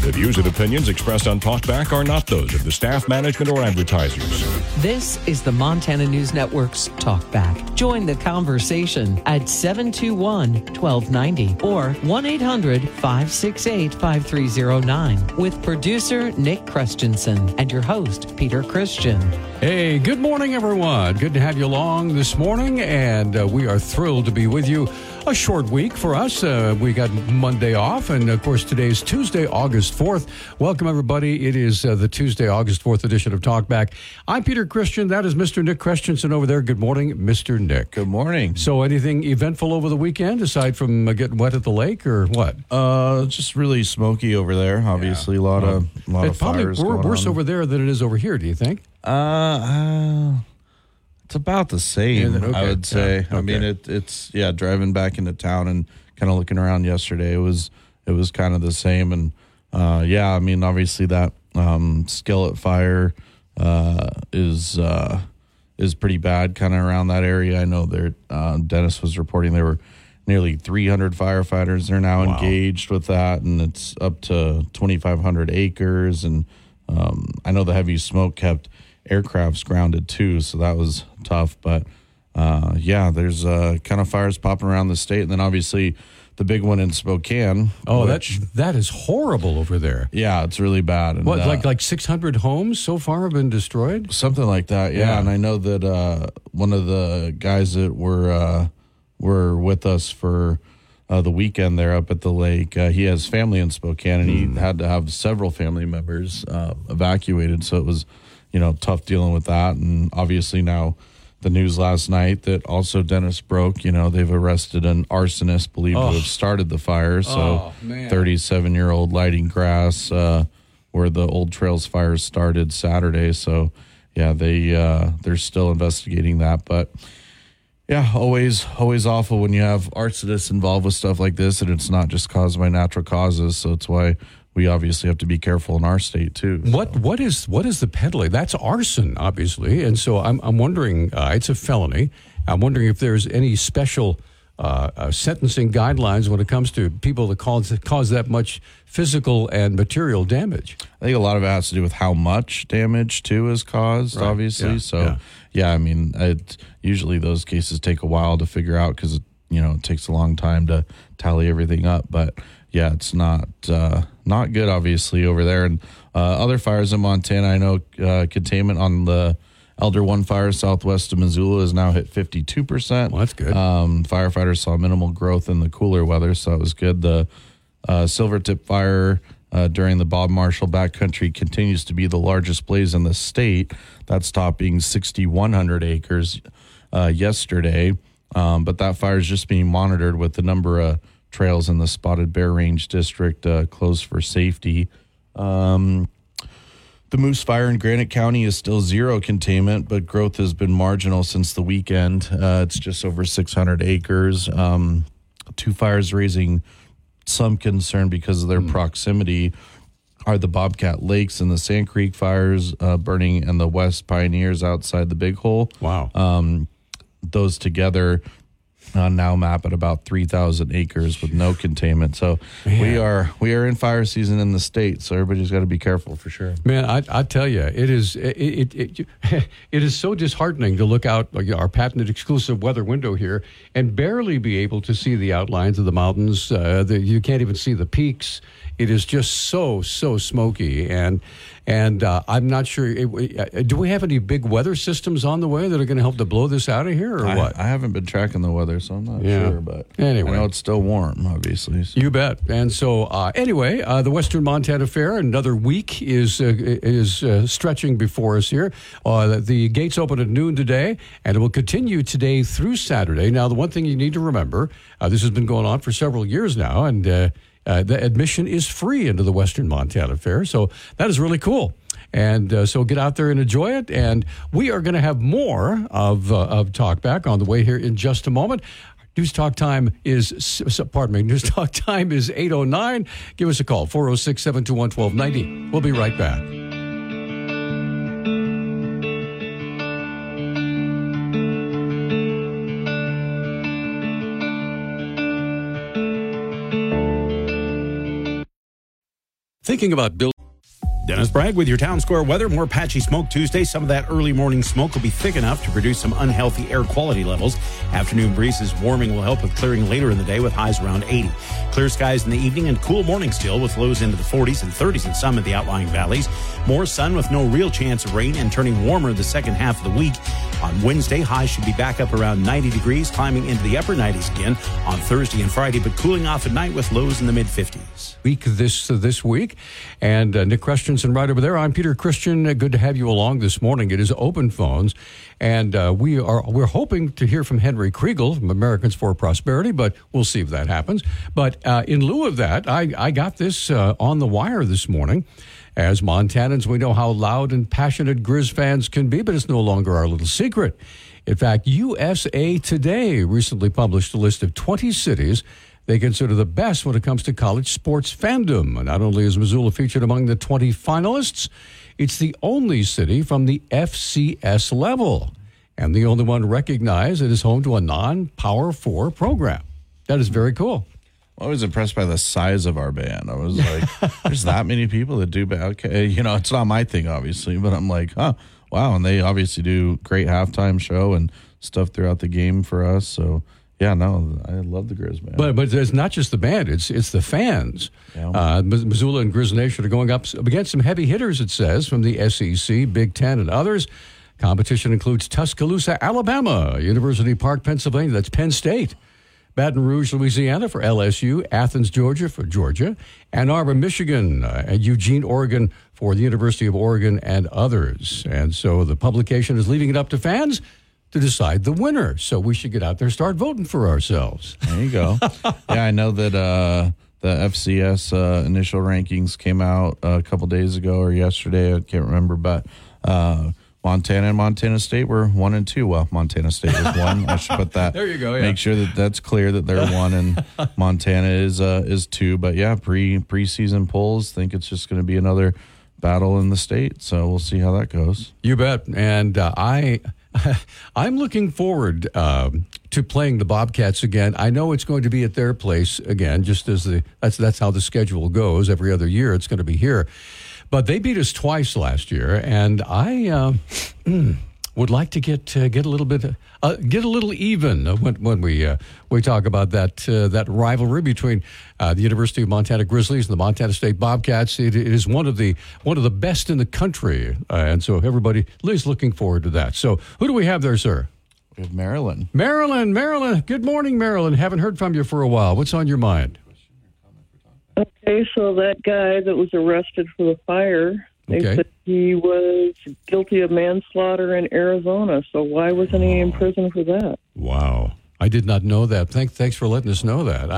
The views and opinions expressed on Talkback are not those of the staff, management, or advertisers. This is the Montana News Network's Talkback. Join the conversation at 721-1290 or 1-800-568-5309 with producer Nick Christensen and your host, Peter Christian. Hey, good morning, everyone. Good to have you along this morning, and we are thrilled to be with you. A short week for us. We got Monday off, and of course, today's Tuesday, August 4th. Welcome, everybody. It is the Tuesday, August 4th edition of Talkback. I'm Peter Christian. That is Mr. Nick Christensen over there. Good morning, Mr. Nick. Good morning. So, anything eventful over the weekend, aside from getting wet at the lake, or what? Just really smoky over there. Obviously, a lot of it's probably fires going worse on. over there than it is over here. Do you think? It's about the same, Okay. I would say. Yeah. I mean, it's driving back into town and kind of looking around yesterday, it was kind of the same. And I mean, obviously that skillet fire is pretty bad kind of around that area. I know there Dennis was reporting there were nearly 300 firefighters. They're now engaged with that, and it's up to 2,500 acres. And I know the heavy smoke kept aircrafts grounded too, so that was tough. But there's kind of fires popping around the state, and then obviously the big one in Spokane. Oh, that is horrible over there. Yeah, it's really bad. And, What, like 600 homes so far have been destroyed? Something like that. Yeah, and I know that one of the guys that were with us for the weekend there up at the lake, he has family in Spokane, and he had to have several family members evacuated. So it was, tough dealing with that. And obviously now the news last night that also Dennis broke, they've arrested an arsonist believed to have started the fire. So 37-year-old lighting grass where the Old Trails fires started Saturday. So they're still investigating that. But yeah, always awful when you have arsonists involved with stuff like this, and it's not just caused by natural causes. So it's why we obviously have to be careful in our state too. So. What is the peddling? That's arson, obviously, and so I'm wondering. It's a felony. I'm wondering if there's any special sentencing guidelines when it comes to people that cause that much physical and material damage. I think a lot of it has to do with how much damage too is caused, right. obviously. I mean, usually those cases take a while to figure out because it takes a long time to tally everything up, but. Yeah, it's not good, obviously, over there. And other fires in Montana, I know containment on the Elder One fire southwest of Missoula has now hit 52%. Well, that's good. Firefighters saw minimal growth in the cooler weather, so it was good. The Silvertip fire during the Bob Marshall backcountry continues to be the largest blaze in the state. That's topping 6,100 acres yesterday. But that fire is just being monitored with the number of trails in the Spotted Bear Range District closed for safety. The Moose Fire in Granite County is still zero containment, but growth has been marginal since the weekend. It's just over 600 acres. Two fires raising some concern because of their proximity are the Bobcat Lakes and the Sand Creek fires burning and the West Pioneers outside the Big Hole. Wow. Those together now map at about 3,000 acres with no containment. So we are in fire season in the state. So everybody's got to be careful for sure. Man, I tell you, it is so disheartening to look out our patented exclusive weather window here and barely be able to see the outlines of the mountains. You can't even see the peaks. It is just so smoky, and I'm not sure. Do we have any big weather systems on the way that are going to help to blow this out of here, or what? I haven't been tracking the weather, so I'm not sure. But anyway, I know it's still warm, obviously. So. You bet. And so the Western Montana Fair, another week is stretching before us here. The gates open at noon today, and it will continue today through Saturday. Now, the one thing you need to remember, this has been going on for several years now, and the admission is free into the Western Montana Fair, so that is really cool. And so get out there and enjoy it. And we are going to have more of Talkback on the way here in just a moment. News Talk time is 8:09. Give us a call, 406-721-1290. We'll be right back. Thinking about building. Dennis Bragg with your Town Square weather. More patchy smoke Tuesday. Some of that early morning smoke will be thick enough to produce some unhealthy air quality levels. Afternoon breezes warming will help with clearing later in the day with highs around 80. Clear skies in the evening and cool morning still with lows into the 40s and 30s in some of the outlying valleys. More sun with no real chance of rain and turning warmer the second half of the week. On Wednesday, highs should be back up around 90 degrees, climbing into the upper 90s again on Thursday and Friday, but cooling off at night with lows in the mid-50s. Week this week. And Nick Christensen right over there. I'm Peter Christian. Good to have you along this morning. It is Open Phones. And we're hoping to hear from Henry Kriegel from Americans for Prosperity, but we'll see if that happens. But in lieu of that, I got this on the wire this morning. As Montanans, we know how loud and passionate Grizz fans can be, but it's no longer our little secret. In fact, USA Today recently published a list of 20 cities they consider the best when it comes to college sports fandom. And not only is Missoula featured among the 20 finalists, it's the only city from the FCS level and the only one recognized that is home to a non-Power 4 program. That is very cool. I was impressed by the size of our band. I was like, there's that many people that do bad. Okay, it's not my thing, obviously, but I'm like, wow. And they obviously do great halftime show and stuff throughout the game for us. So, yeah, no, I love the Grizz band. But it's not just the band, it's the fans. Yeah. Missoula and Grizz Nation are going up against some heavy hitters, it says, from the SEC, Big Ten, and others. Competition includes Tuscaloosa, Alabama, University Park, Pennsylvania, that's Penn State. Baton Rouge, Louisiana for LSU, Athens, Georgia for Georgia, Ann Arbor, Michigan, and Eugene, Oregon for the University of Oregon and others. And so the publication is leaving it up to fans to decide the winner. So we should get out there and start voting for ourselves. There you go. Yeah, I know that the FCS initial rankings came out a couple days ago or yesterday. I can't remember, but Montana and Montana State were 1 and 2. Well, Montana State was 1. I should put that. There you go. Yeah. Make sure that's clear that they're 1 and Montana is 2. But yeah, preseason polls think it's just going to be another battle in the state. So we'll see how that goes. You bet. And I'm looking forward to playing the Bobcats again. I know it's going to be at their place again, just as that's how the schedule goes. Every other year, it's going to be here. But they beat us twice last year, and I would like to get a little bit get a little even when we talk about that rivalry between the University of Montana Grizzlies and the Montana State Bobcats. It is one of the best in the country, and so everybody is looking forward to that. So who do we have there, sir? We have Marilyn. Marilyn. Good morning, Marilyn. Haven't heard from you for a while. What's on your mind? Okay, so that guy that was arrested for the fire, they said he was guilty of manslaughter in Arizona. So why wasn't he in prison for that? Wow. I did not know that. Thanks for letting us know that.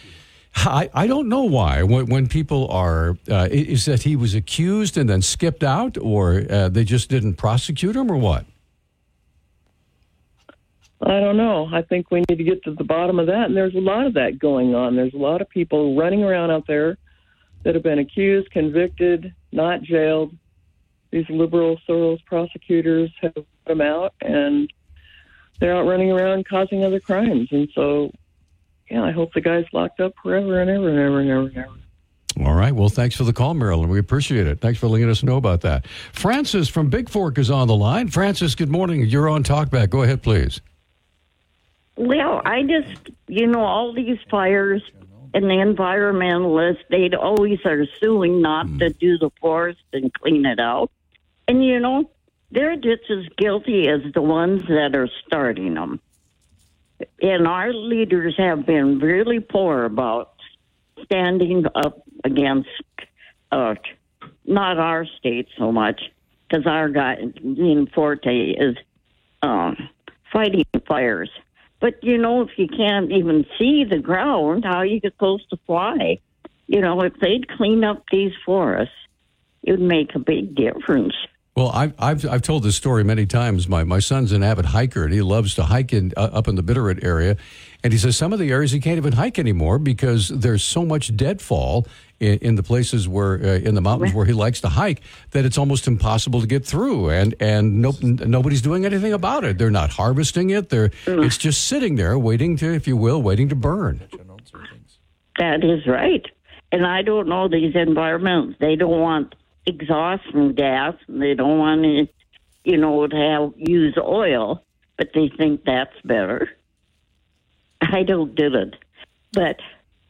I don't know why. When people are, is that he was accused and then skipped out, or they just didn't prosecute him, or what? I don't know. I think we need to get to the bottom of that, and there's a lot of that going on. There's a lot of people running around out there that have been accused, convicted, not jailed. These liberal Soros prosecutors have put them out, and they're out running around causing other crimes. And so, yeah, I hope the guy's locked up forever and ever and ever and ever and ever. All right. Well, thanks for the call, Marilyn. We appreciate it. Thanks for letting us know about that. Francis from Big Fork is on the line. Francis, good morning. You're on Talkback. Go ahead, please. Well, I just, all these fires and the environmentalists, they always are suing not to do the forest and clean it out. And, they're just as guilty as the ones that are starting them. And our leaders have been really poor about standing up against, not our state so much, because our guy, Dean Forte, is fighting fires. But, if you can't even see the ground, how are you supposed to fly? If they'd clean up these forests, it would make a big difference. Well, I've told this story many times. My son's an avid hiker, and he loves to hike up in the Bitterroot area. And he says some of the areas he can't even hike anymore because there's so much deadfall in the places where in the mountains where he likes to hike that it's almost impossible to get through. And nobody's doing anything about it. They're not harvesting it. It's just sitting there waiting to, if you will, waiting to burn. That is right. And I don't know these environments. They don't want exhaust from gas, and they don't want to, to use oil, but they think that's better. I don't get it. But,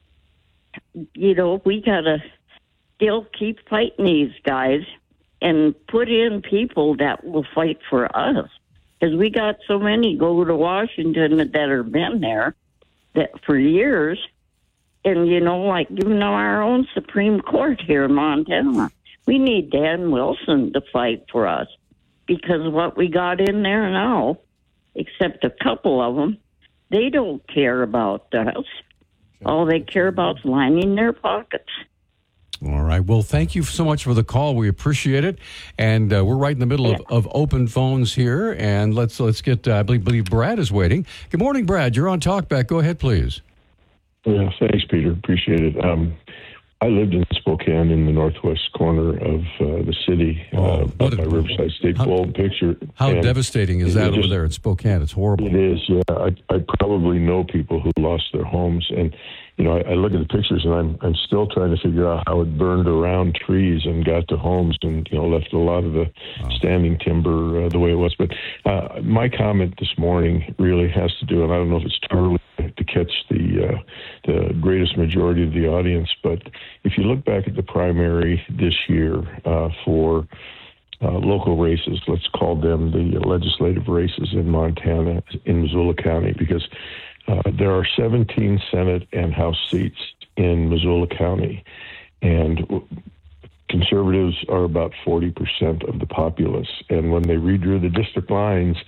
we got to still keep fighting these guys and put in people that will fight for us. Because we got so many go to Washington that have been there that for years. And, like even our own Supreme Court here in Montana, we need Dan Wilson to fight for us. Because what we got in there now, except a couple of them, they don't care about us. All they care about is lining their pockets. All right. Well, thank you so much for the call. We appreciate it. And we're right in the middle of open phones here. And let's get, I believe Brad is waiting. Good morning, Brad. You're on Talkback. Go ahead, please. Yeah, thanks, Peter. Appreciate it. I lived in Spokane in the northwest corner of the city, by Riverside State Bowl picture. How devastating is that over there in Spokane? It's horrible. It is, yeah. I probably know people who lost their homes. And, I look at the pictures and I'm still trying to figure out how it burned around trees and got to homes and, left a lot of the standing timber the way it was. But my comment this morning really has to do, and I don't know if it's too early to catch the greatest majority of the audience, but if you look back at the primary this year for local races, let's call them the legislative races in Montana, in Missoula County, because there are 17 Senate and House seats in Missoula County, and conservatives are about 40% of the populace. And when they redrew the district lines,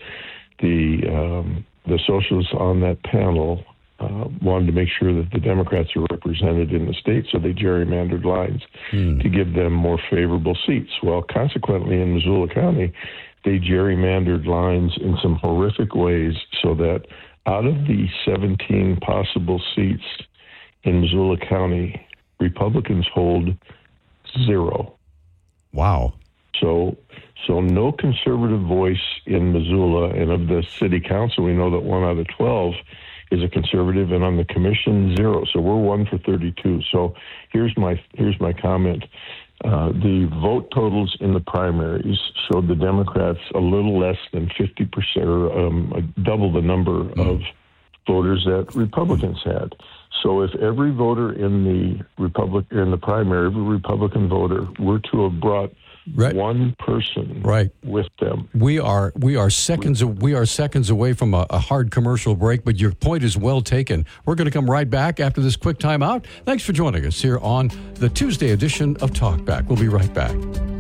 the socialists on that panel wanted to make sure that the Democrats are represented in the state, so they gerrymandered lines to give them more favorable seats. Well, consequently, in Missoula County, they gerrymandered lines in some horrific ways so that out of the 17 possible seats in Missoula County, Republicans hold 0. Wow. So no conservative voice in Missoula, and of the city council, we know that 1 out of 12 is a conservative, and on the commission, 0. So we're 1 for 32. So here's my comment. The vote totals in the primaries showed the Democrats a little less than 50%, or double the number of voters that Republicans had. So if every voter in the primary, every Republican voter, were to have brought one person with them, we are seconds away from a hard commercial break. But your point is well taken. We're going to come right back after this quick time out. Thanks for joining us here on the Tuesday edition of Talkback. We'll be right back.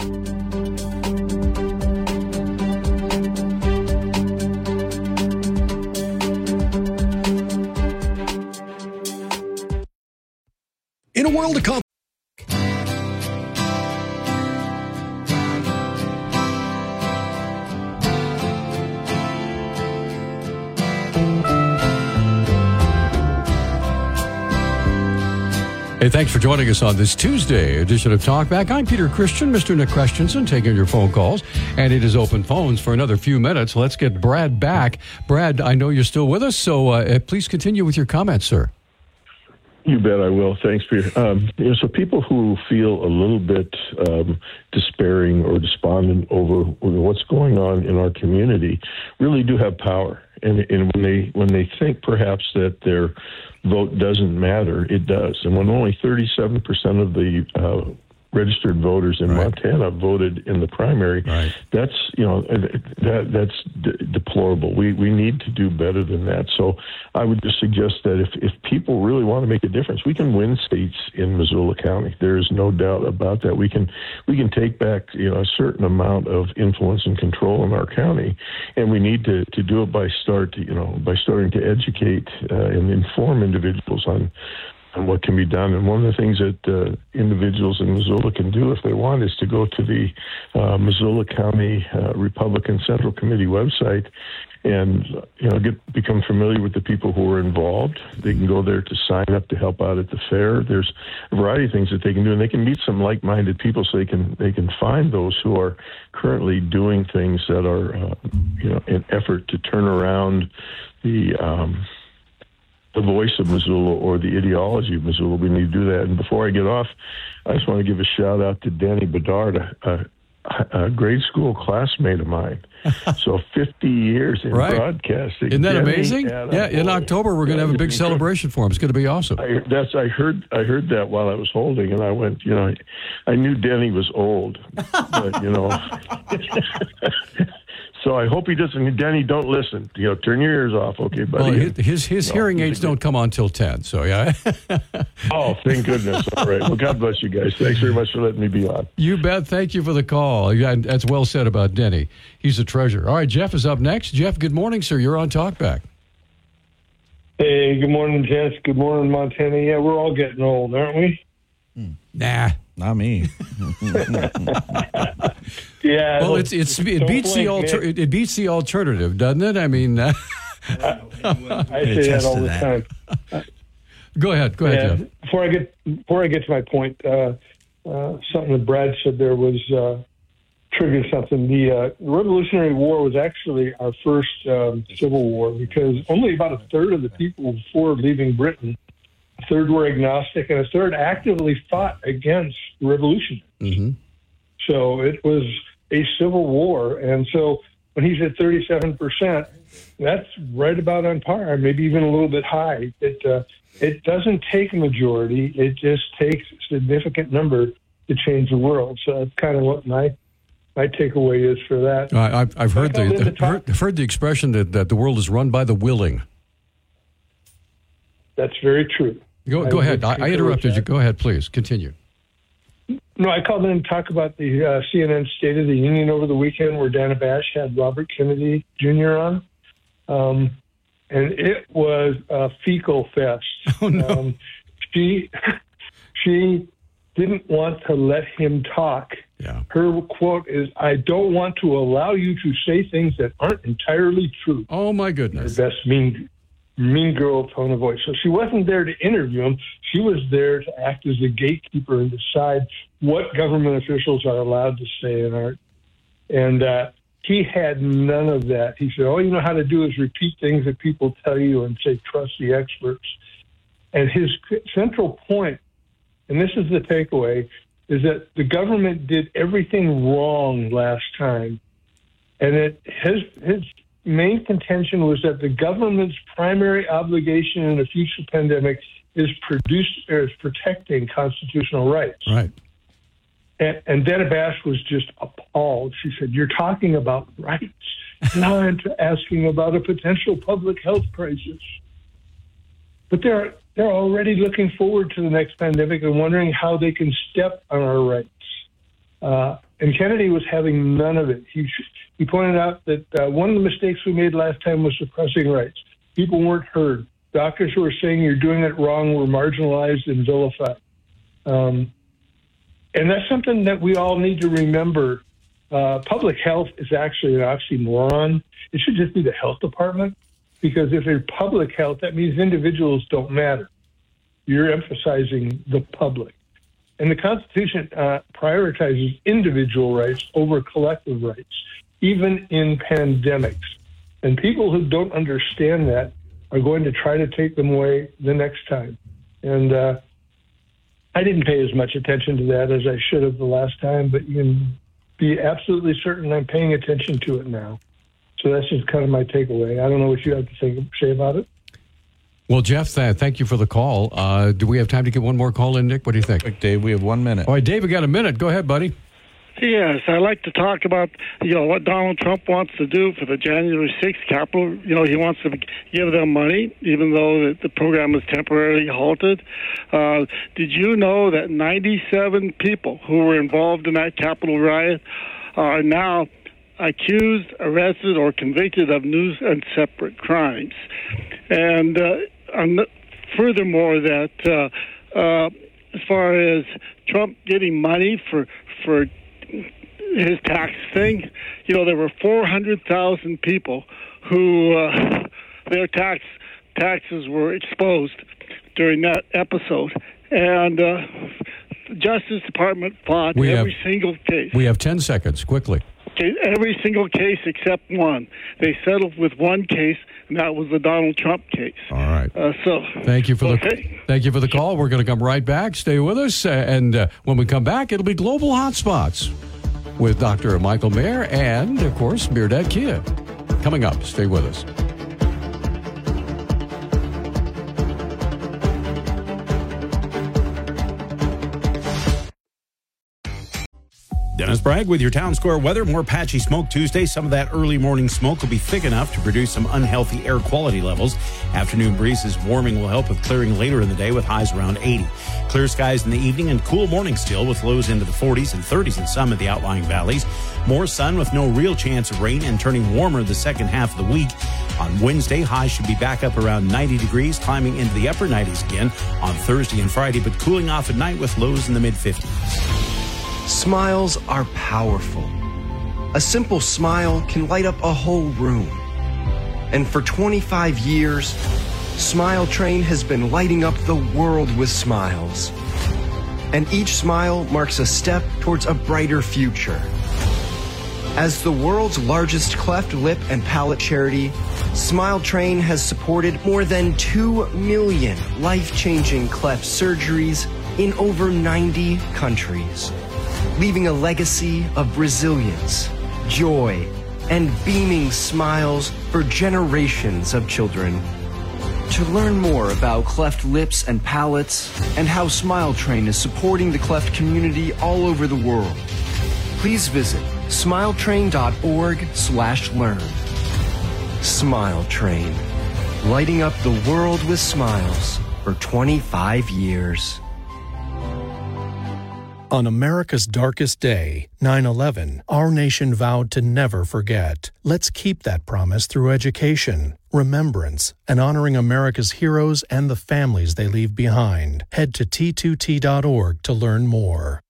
In a world of Hey, thanks for joining us on this Tuesday edition of Talkback. I'm Peter Christian, Mr. Nick Christensen, taking your phone calls, and it is open phones for another few minutes. Let's get Brad back. Brad, I know you're still with us, so please continue with your comments, sir. You bet I will. Thanks, Peter. So people who feel a little bit despairing or despondent over what's going on in our community really do have power. And when they think perhaps that their vote doesn't matter, it does. And when only 37% of the registered voters in Montana voted in the primary, that's deplorable. We need to do better than that. So I would just suggest that if people really want to make a difference, we can win states in Missoula County. There is no doubt about that. We can take back a certain amount of influence and control in our county, and we need to do it by starting to educate and inform individuals on what can be done. And one of the things that individuals in Missoula can do if they want is to go to the Missoula County Republican Central Committee website and become familiar with the people who are involved. They can go there to sign up to help out at the fair. There's a variety of things that they can do, and they can meet some like-minded people so they can find those who are currently doing things that are an effort to turn around the the voice of Missoula or the ideology of Missoula. We need to do that. And before I get off, I just want to give a shout out to Danny Bedard, a grade school classmate of mine. So 50 years in broadcasting. Isn't that Danny, amazing? Yeah, in October we're going to have a big celebration for him. It's going to be awesome. I heard that while I was holding, and I went, I knew Danny was old, but So I hope he doesn't. Danny, don't listen. Turn your ears off, okay, buddy? Well, his hearing aids don't come on till 10, so yeah. Oh, thank goodness. All right. Well, God bless you guys. Thanks very much for letting me be on. You bet. Thank you for the call. Yeah, that's well said about Denny. He's a treasure. All right, Jeff is up next. Jeff, good morning, sir. You're on Talkback. Hey, good morning, Jess. Good morning, Montana. Yeah, we're all getting old, aren't we? Nah. Not me. Yeah. Well, it beats the alternative, doesn't it? I mean, I say that all the time. Go ahead, Jeff. Before I get to my point, something that Brad said there was triggered something. The Revolutionary War was actually our first civil war because only about a third of the people before leaving Britain, a third were agnostic, and a third actively fought against revolution. Mm-hmm. So it was a civil war. And so when he's at 37%, that's right about on par, maybe even a little bit high. It doesn't take a majority. It just takes a significant number to change the world. So that's kind of what my takeaway is for that. I've heard the expression that the world is run by the willing. That's very true. Go ahead. I interrupted you. Go ahead, please. Continue. No, I called in to talk about the CNN State of the Union over the weekend where Dana Bash had Robert Kennedy Jr. on. And it was a fecal fest. Oh, no. She didn't want to let him talk. Yeah. Her quote is, "I don't want to allow you to say things that aren't entirely true." Oh, my goodness. Her best mean girl tone of voice. So she wasn't there to interview him. She was there to act as a gatekeeper and decide what government officials are allowed to say and aren't. And he had none of that. He said, all you know how to do is repeat things that people tell you and say, trust the experts. And his central point, and this is the takeaway, is that the government did everything wrong last time. And his main contention was that the government's primary obligation in a future pandemic is protecting constitutional rights. Right. And Dana Bash was just appalled. She said, "You're talking about rights. Now I'm asking about a potential public health crisis." But they're already looking forward to the next pandemic and wondering how they can step on our rights. And Kennedy was having none of it. He pointed out that one of the mistakes we made last time was suppressing rights. People weren't heard. Doctors who were saying you're doing it wrong were marginalized and vilified. And that's something that we all need to remember. Public health is actually an oxymoron. It should just be the health department, because if it's public health, that means individuals don't matter. You're emphasizing the public. And the Constitution prioritizes individual rights over collective rights, even in pandemics. And people who don't understand that are going to try to take them away the next time. And I didn't pay as much attention to that as I should have the last time, but you can be absolutely certain I'm paying attention to it now. So that's just kind of my takeaway. I don't know what you have to say about it. Well, Jeff, thank you for the call. Do we have time to get one more call in, Nick? What do you think? Dave, we have 1 minute. All right, Dave, we got a minute. Go ahead, buddy. Yes, I like to talk about, what Donald Trump wants to do for the January 6th Capitol. He wants to give them money, even though the program is temporarily halted. Did you know that 97 people who were involved in that Capitol riot are now accused, arrested, or convicted of new and separate crimes? And furthermore, that as far as Trump getting money for his tax thing, there were 400,000 people who their taxes were exposed during that episode, and the Justice Department fought every single case. We have 10 seconds, quickly. Okay, every single case except one. They settled with one case, and that was the Donald Trump case. All right. Thank you for the call. We're going to come right back. Stay with us, and when we come back, it'll be Global Hotspots with Dr. Michael Mayer and, of course, Mirdad Kia. Coming up. Stay with us. Dennis Bragg with your Town Square weather. More patchy smoke Tuesday. Some of that early morning smoke will be thick enough to produce some unhealthy air quality levels. Afternoon breezes warming will help with clearing later in the day with highs around 80. Clear skies in the evening and cool morning still with lows into the 40s and 30s in some of the outlying valleys. More sun with no real chance of rain and turning warmer the second half of the week. On Wednesday, highs should be back up around 90 degrees, climbing into the upper 90s again on Thursday and Friday, but cooling off at night with lows in the mid-50s. Smiles are powerful. A simple smile can light up a whole room. And for 25 years, Smile Train has been lighting up the world with smiles. And each smile marks a step towards a brighter future. As the world's largest cleft lip and palate charity, Smile Train has supported more than 2 million life-changing cleft surgeries in over 90 countries, leaving a legacy of resilience, joy, and beaming smiles for generations of children. To learn more about cleft lips and palates and how Smile Train is supporting the cleft community all over the world, please visit smiletrain.org/learn. Smile Train, lighting up the world with smiles for 25 years. On America's darkest day, 9/11, our nation vowed to never forget. Let's keep that promise through education, remembrance, and honoring America's heroes and the families they leave behind. Head to t2t.org to learn more.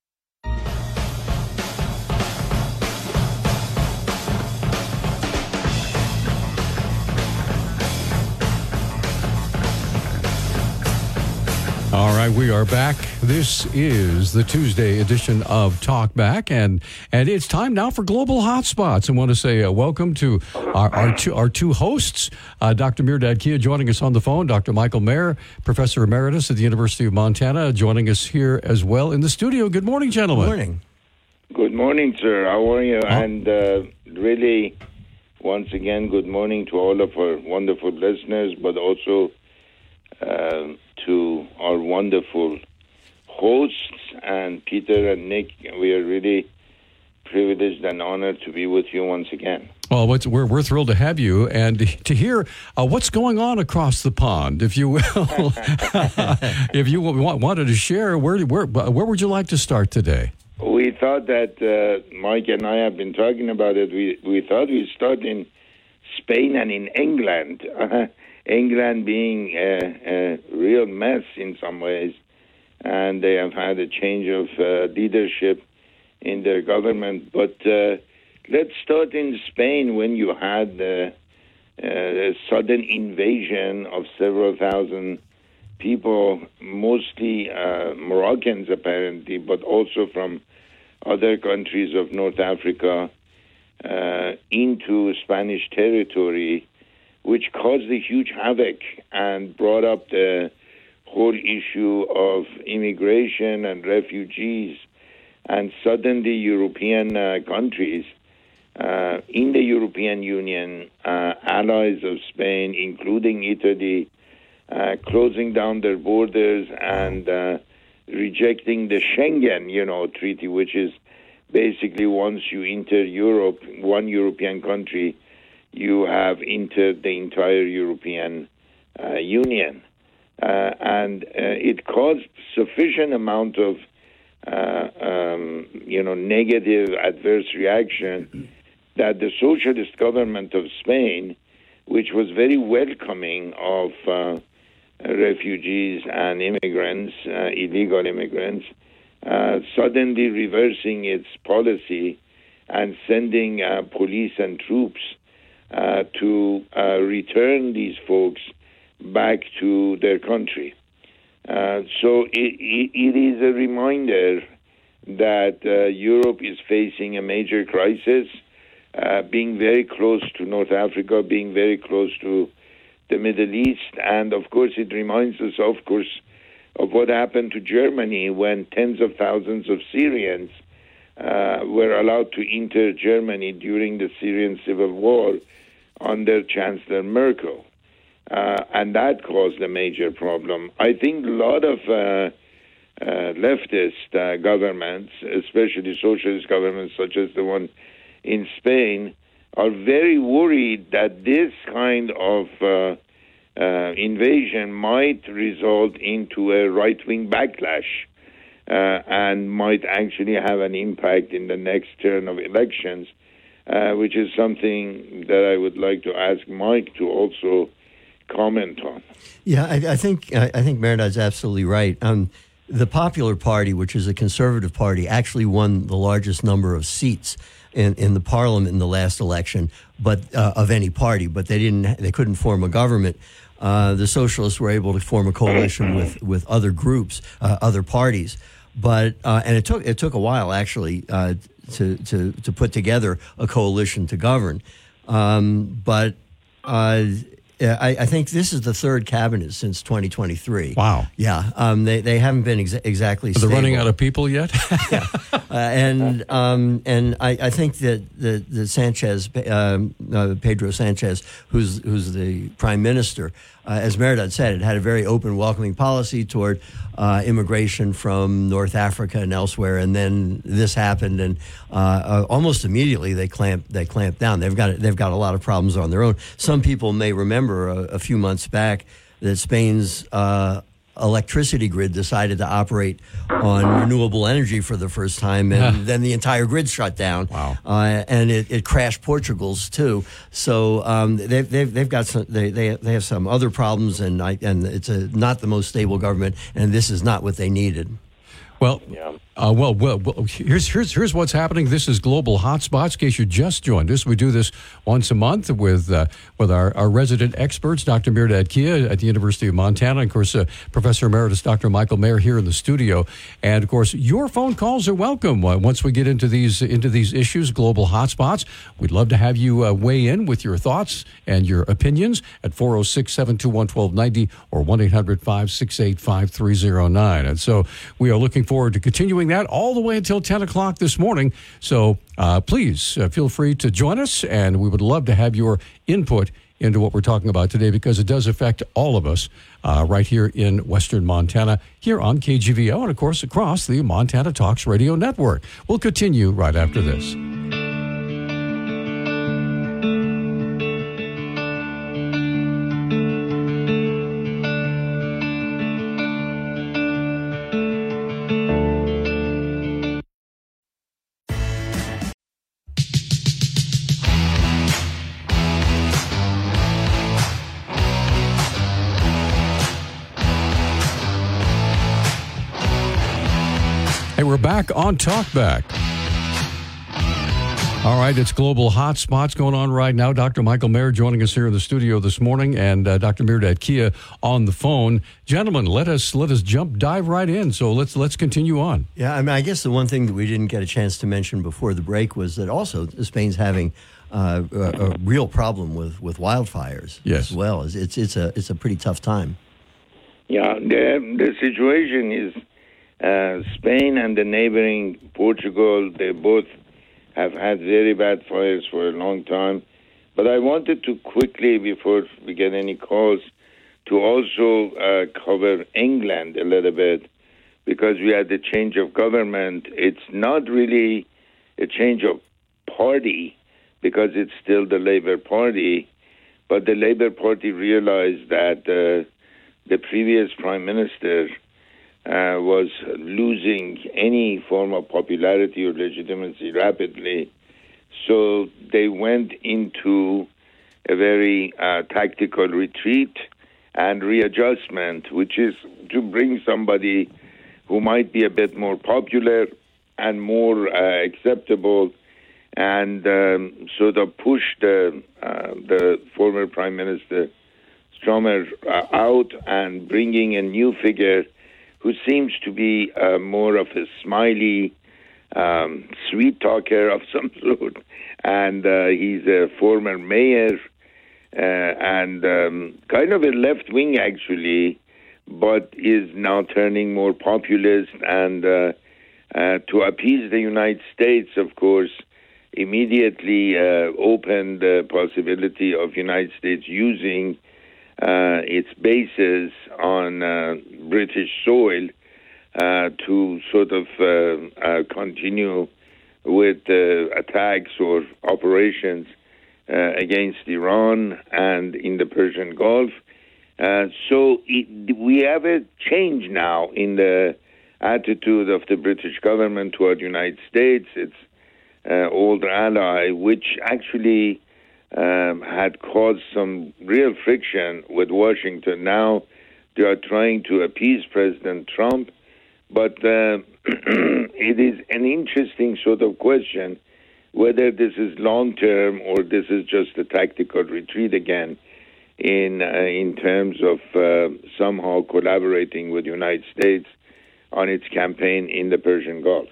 All right, we are back. This is the Tuesday edition of Talk Back, and it's time now for Global Hotspots. I want to say welcome to our two hosts, Dr. Mirdad Kia joining us on the phone, Dr. Michael Mayer, Professor Emeritus at the University of Montana, joining us here as well in the studio. Good morning, gentlemen. Good morning. Good morning, sir. How are you? And really, once again, good morning to all of our wonderful listeners, but also to our wonderful hosts, and Peter and Nick. We are really privileged and honored to be with you once again. Well, we're thrilled to have you and to hear what's going on across the pond, if you will. If you wanted to share, where would you like to start today? We thought that Mike and I have been talking about it. We thought we'd start in Spain and in England. England being a real mess in some ways, and they have had a change of leadership in their government. But let's start in Spain, when you had a sudden invasion of several thousand people, mostly Moroccans apparently, but also from other countries of North Africa, into Spanish territory, which caused a huge havoc and brought up the whole issue of immigration and refugees. And suddenly European countries in the European Union, allies of Spain, including Italy, closing down their borders and rejecting the Schengen, treaty, which is basically once you enter Europe, one European country, you have entered the entire European Union. And it caused sufficient amount of, negative adverse reaction that the socialist government of Spain, which was very welcoming of refugees and immigrants, illegal immigrants, suddenly reversing its policy and sending police and troops to return these folks back to their country. So it is a reminder that Europe is facing a major crisis being very close to North Africa, being very close to the Middle East. And, of course, it reminds us, of what happened to Germany when tens of thousands of Syrians were allowed to enter Germany during the Syrian civil war under Chancellor Merkel. And that caused a major problem. I think a lot of leftist governments, especially socialist governments such as the one in Spain, are very worried that this kind of invasion might result into a right-wing backlash and might actually have an impact in the next turn of elections, which is something that I would like to ask Mike to also comment on. Yeah, I think Mehrdad's absolutely right. The Popular Party, which is a conservative party, actually won the largest number of seats in the parliament in the last election, but of any party. But they couldn't form a government. The socialists were able to form a coalition with other groups, other parties. But and it took a while actually to put together a coalition to govern. But I think this is the third cabinet since 2023. Wow. Yeah. They haven't been exactly stable. Are they running out of people yet? Yeah. And I think that the Sanchez, Pedro Sanchez, who's the prime minister, as Mehrdad said, it had a very open, welcoming policy toward immigration from North Africa and elsewhere. And then this happened, and almost immediately they clamped down. They've got a lot of problems on their own. Some people may remember a few months back that Spain's electricity grid decided to operate on renewable energy for the first time, and then the entire grid shut down. Wow! And it crashed Portugal's too. So they've got some, they have some other problems, and it's not the most stable government, and this is not what they needed. Well, here's what's happening. This is Global Hotspots. In case you just joined us, we do this once a month with our resident experts, Dr. Mehrdad Kia at the University of Montana, and of course, Professor Emeritus Dr. Michael Mayer here in the studio. And of course, your phone calls are welcome. Once we get into these issues, Global Hotspots, we'd love to have you weigh in with your thoughts and your opinions at 406-721-1290 or 1-800-568-5309. And so we are looking forward to continuing that all the way until 10 o'clock this morning. So please feel free to join us, and we would love to have your input into what we're talking about today, because it does affect all of us right here in Western Montana, here on KGVO, and of course across the Montana Talks Radio Network. We'll continue right after this. Hey, we're back on Talkback. All right, it's Global Hotspots going on right now. Dr. Michael Mayer joining us here in the studio this morning, and Dr. Mehrdad Kia on the phone. Gentlemen, let us dive right in. So let's continue on. Yeah, I mean, I guess the one thing that we didn't get a chance to mention before the break was that also Spain's having a real problem with wildfires. Yes. As well. It's a pretty tough time. Yeah, the situation is Spain and the neighboring Portugal, they both have had very bad fires for a long time. But I wanted to quickly, before we get any calls, to also cover England a little bit, because we had a change of government. It's not really a change of party, because it's still the Labour Party, but the Labour Party realized that the previous Prime Minister was losing any form of popularity or legitimacy rapidly. So they went into a very tactical retreat and readjustment, which is to bring somebody who might be a bit more popular and more acceptable, and sort of push the former Prime Minister Stromer out and bringing a new figure who seems to be more of a smiley, sweet talker of some sort, and he's a former mayor and kind of a left wing actually, but is now turning more populist and to appease the United States, of course, immediately opened the possibility of United States using its bases on British soil to sort of continue with attacks or operations against Iran and in the Persian Gulf. So we have a change now in the attitude of the British government toward the United States, its old ally, which actually had caused some real friction with Washington. Now they are trying to appease President Trump, but it is an interesting sort of question whether this is long-term or this is just a tactical retreat again in terms of somehow collaborating with the United States on its campaign in the Persian Gulf.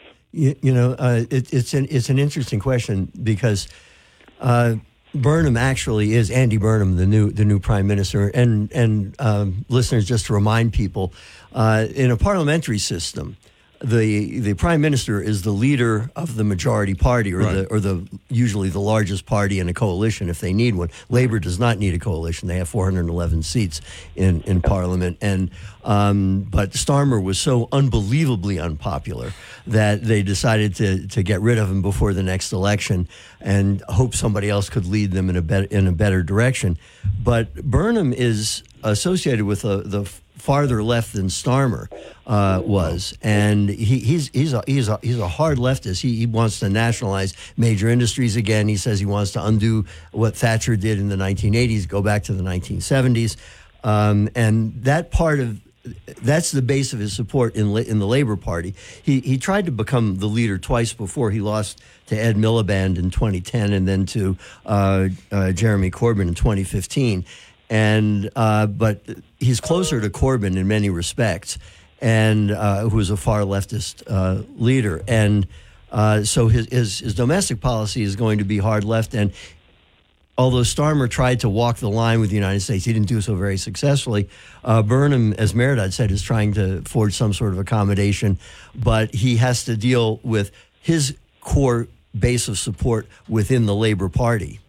It's an interesting question because Burnham actually is Andy Burnham, the new prime minister, and listeners, just to remind people, in a parliamentary system, the prime minister is the leader of the majority party, or the usually the largest party in a coalition if they need one. Labor does not need a coalition; they have 411 seats in parliament, and but Starmer was so unbelievably unpopular that they decided to get rid of him before the next election and hope somebody else could lead them in a better direction. But Burnham is associated with the farther left than Starmer was, and he's a hard leftist. He wants to nationalize major industries again. He says he wants to undo what Thatcher did in the 1980s, go back to the 1970s, and that's the base of his support in the Labour Party. He tried to become the leader twice before. He lost to Ed Miliband in 2010, and then to Jeremy Corbyn in 2015. And but he's closer to Corbyn in many respects, and who is a far leftist leader. And so his domestic policy is going to be hard left. And although Starmer tried to walk the line with the United States, he didn't do so very successfully. Burnham, as Mehrdad said, is trying to forge some sort of accommodation, but he has to deal with his core base of support within the Labour Party.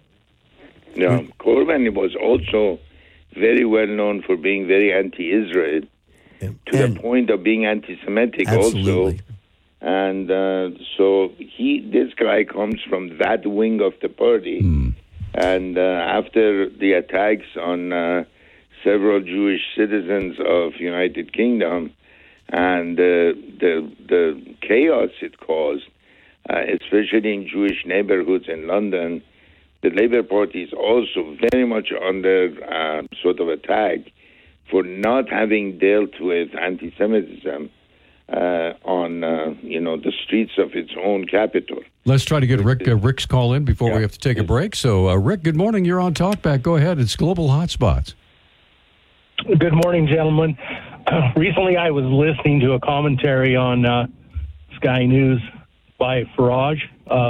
Yeah, Corbyn was also very well known for being very anti-Israel, to the point of being anti-Semitic also. And so this guy comes from that wing of the party. And after the attacks on several Jewish citizens of United Kingdom and the chaos it caused, especially in Jewish neighborhoods in London, the Labour Party is also very much under sort of attack for not having dealt with anti-Semitism on the streets of its own capital. Let's try to get Rick's call in before we have to take a break. So, Rick, good morning. You're on Talkback. Go ahead. It's Global Hotspots. Good morning, gentlemen. Recently, I was listening to a commentary on Sky News by Farage,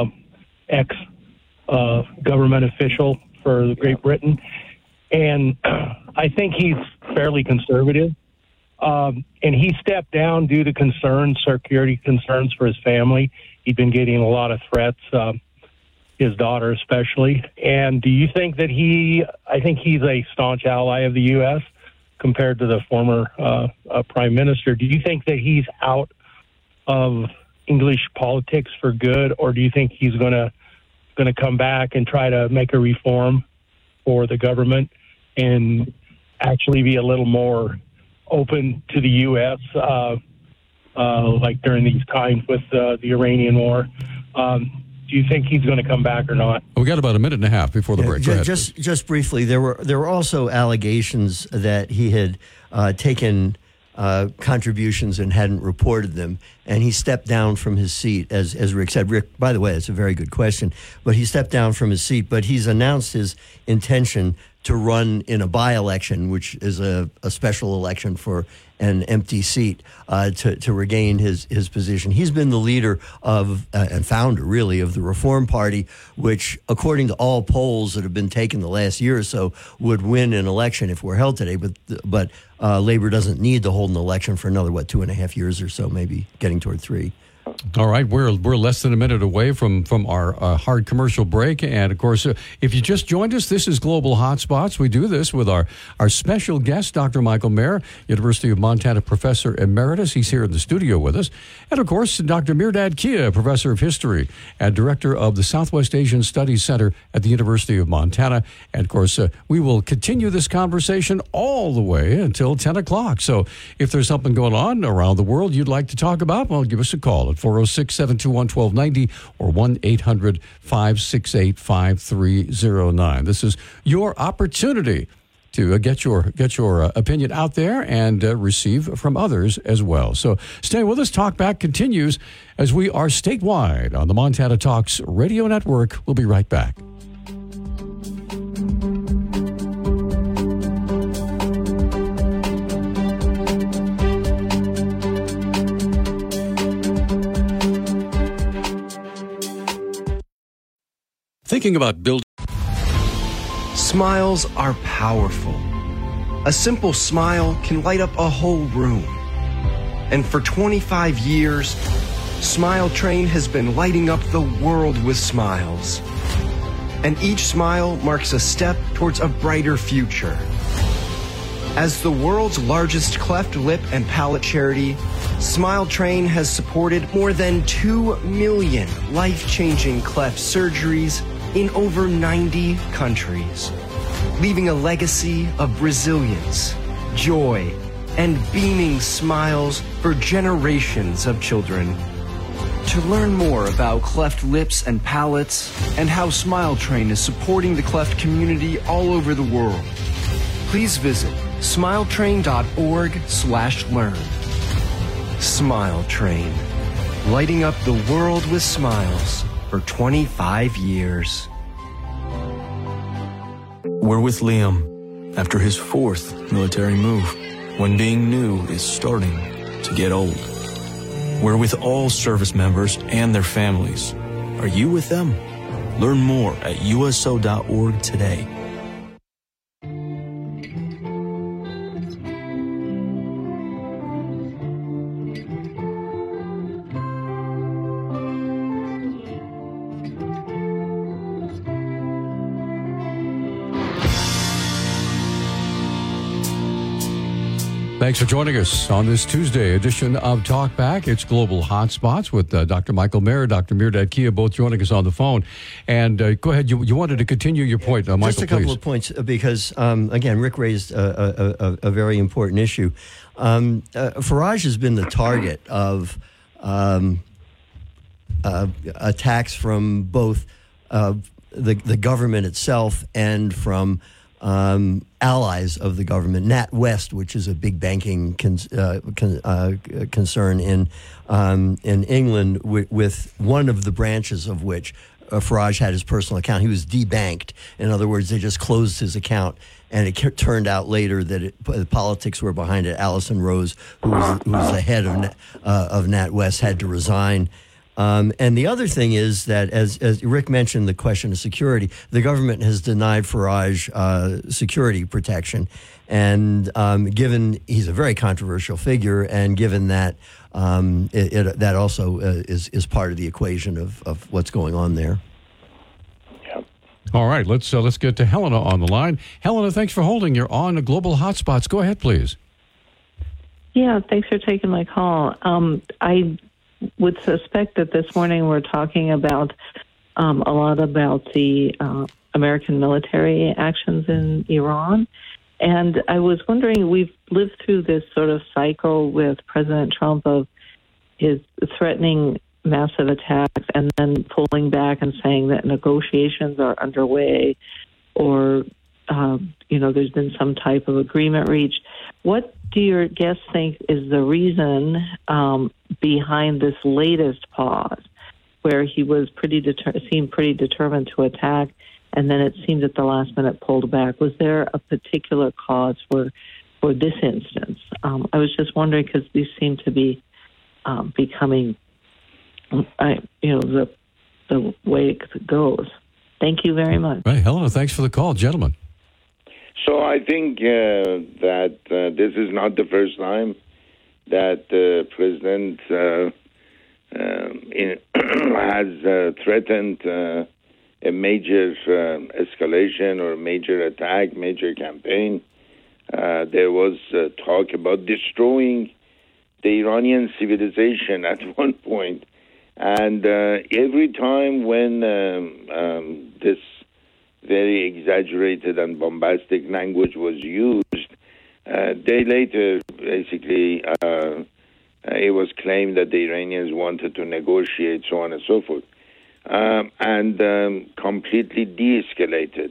ex-government official for Great Britain, and I think he's fairly conservative. And he stepped down due to security concerns for his family. He'd been getting a lot of threats, his daughter especially. And do you think that I think he's a staunch ally of the U.S. compared to the former prime minister. Do you think that he's out of English politics for good, or do you think he's going to come back and try to make a reform for the government and actually be a little more open to the U.S., like during these times with the Iranian war? Do you think he's going to come back or not? We got about a minute and a half before the break. Go ahead, just briefly, there were also allegations that he had taken contributions and hadn't reported them, and he stepped down from his seat, as Rick said. Rick, by the way, it's a very good question, but he stepped down from his seat, but he's announced his intention to run in a by-election, which is a special election for an empty seat to regain his position. He's been the leader of and founder, really, of the Reform Party, which, according to all polls that have been taken the last year or so, would win an election if we're held today. But Labor doesn't need to hold an election for another, 2.5 years or so, maybe getting toward 3. All right, we're less than a minute away from our hard commercial break. And, of course, if you just joined us, this is Global Hotspots. We do this with our special guest, Dr. Michael Mayer, University of Montana Professor Emeritus. He's here in the studio with us. And, of course, Dr. Mirdad Kia, Professor of History and Director of the Southwest Asian Studies Center at the University of Montana. And, of course, we will continue this conversation all the way until 10 o'clock. So if there's something going on around the world you'd like to talk about, well, give us a call at 406-721-1290 or 1-800-568-5309. This is your opportunity to get your opinion out there and receive from others as well. So stay with us. Talkback continues as we are statewide on the Montana Talks Radio Network. We'll be right back. Thinking about building. Smiles are powerful. A simple smile can light up a whole room. And for 25 years, Smile Train has been lighting up the world with smiles. And each smile marks a step towards a brighter future. As the world's largest cleft lip and palate charity, Smile Train has supported more than 2 million life-changing cleft surgeries in over 90 countries, leaving a legacy of resilience, joy, and beaming smiles for generations of children. To learn more about cleft lips and palates and how Smile Train is supporting the cleft community all over the world, please visit smiletrain.org/learn. Smile Train, lighting up the world with smiles for 25 years. We're with Liam after his 4th military move, when being new is starting to get old. We're with all service members and their families. Are you with them? Learn more at uso.org today. Thanks for joining us on this Tuesday edition of Talkback. It's Global Hotspots with Dr. Michael Mayer, Dr. Mirdad Kia, both joining us on the phone. And go ahead. You wanted to continue your point, Michael, Just a couple of points, because, again, Rick raised a very important issue. Farage has been the target of attacks from both the government itself and from allies of the government. NatWest, which is a big banking concern in England, with one of the branches of which Farage had his personal account. He was debanked. In other words, they just closed his account. And it turned out later that the politics were behind it. Alison Rose, who was the head of NatWest, had to resign. And the other thing is that, as Rick mentioned, the question of security, the government has denied Farage security protection. And given he's a very controversial figure, and given that that also is part of the equation of what's going on there. All right, let's get to Helena on the line. Helena, thanks for holding. You're on the Global Hotspots. Go ahead, please. Yeah, thanks for taking my call. I would suspect that this morning we're talking about a lot about the American military actions in Iran. And I was wondering, we've lived through this sort of cycle with President Trump of his threatening massive attacks and then pulling back and saying that negotiations are underway, or, there's been some type of agreement reached. What do your guests think is the reason behind this latest pause, where he was seemed pretty determined to attack, and then it seemed at the last minute pulled back? Was there a particular cause for for this instance. I was just wondering because these seem to be becoming, the way it goes. Thank you very much. Right, Helena, thanks for the call, gentlemen. So I think that this is not the first time that the president has threatened a major escalation or a major attack, major campaign. There was talk about destroying the Iranian civilization at one point. And every time when this very exaggerated and bombastic language was used, day later, basically, it was claimed that the Iranians wanted to negotiate, so on and so forth, and completely de-escalated.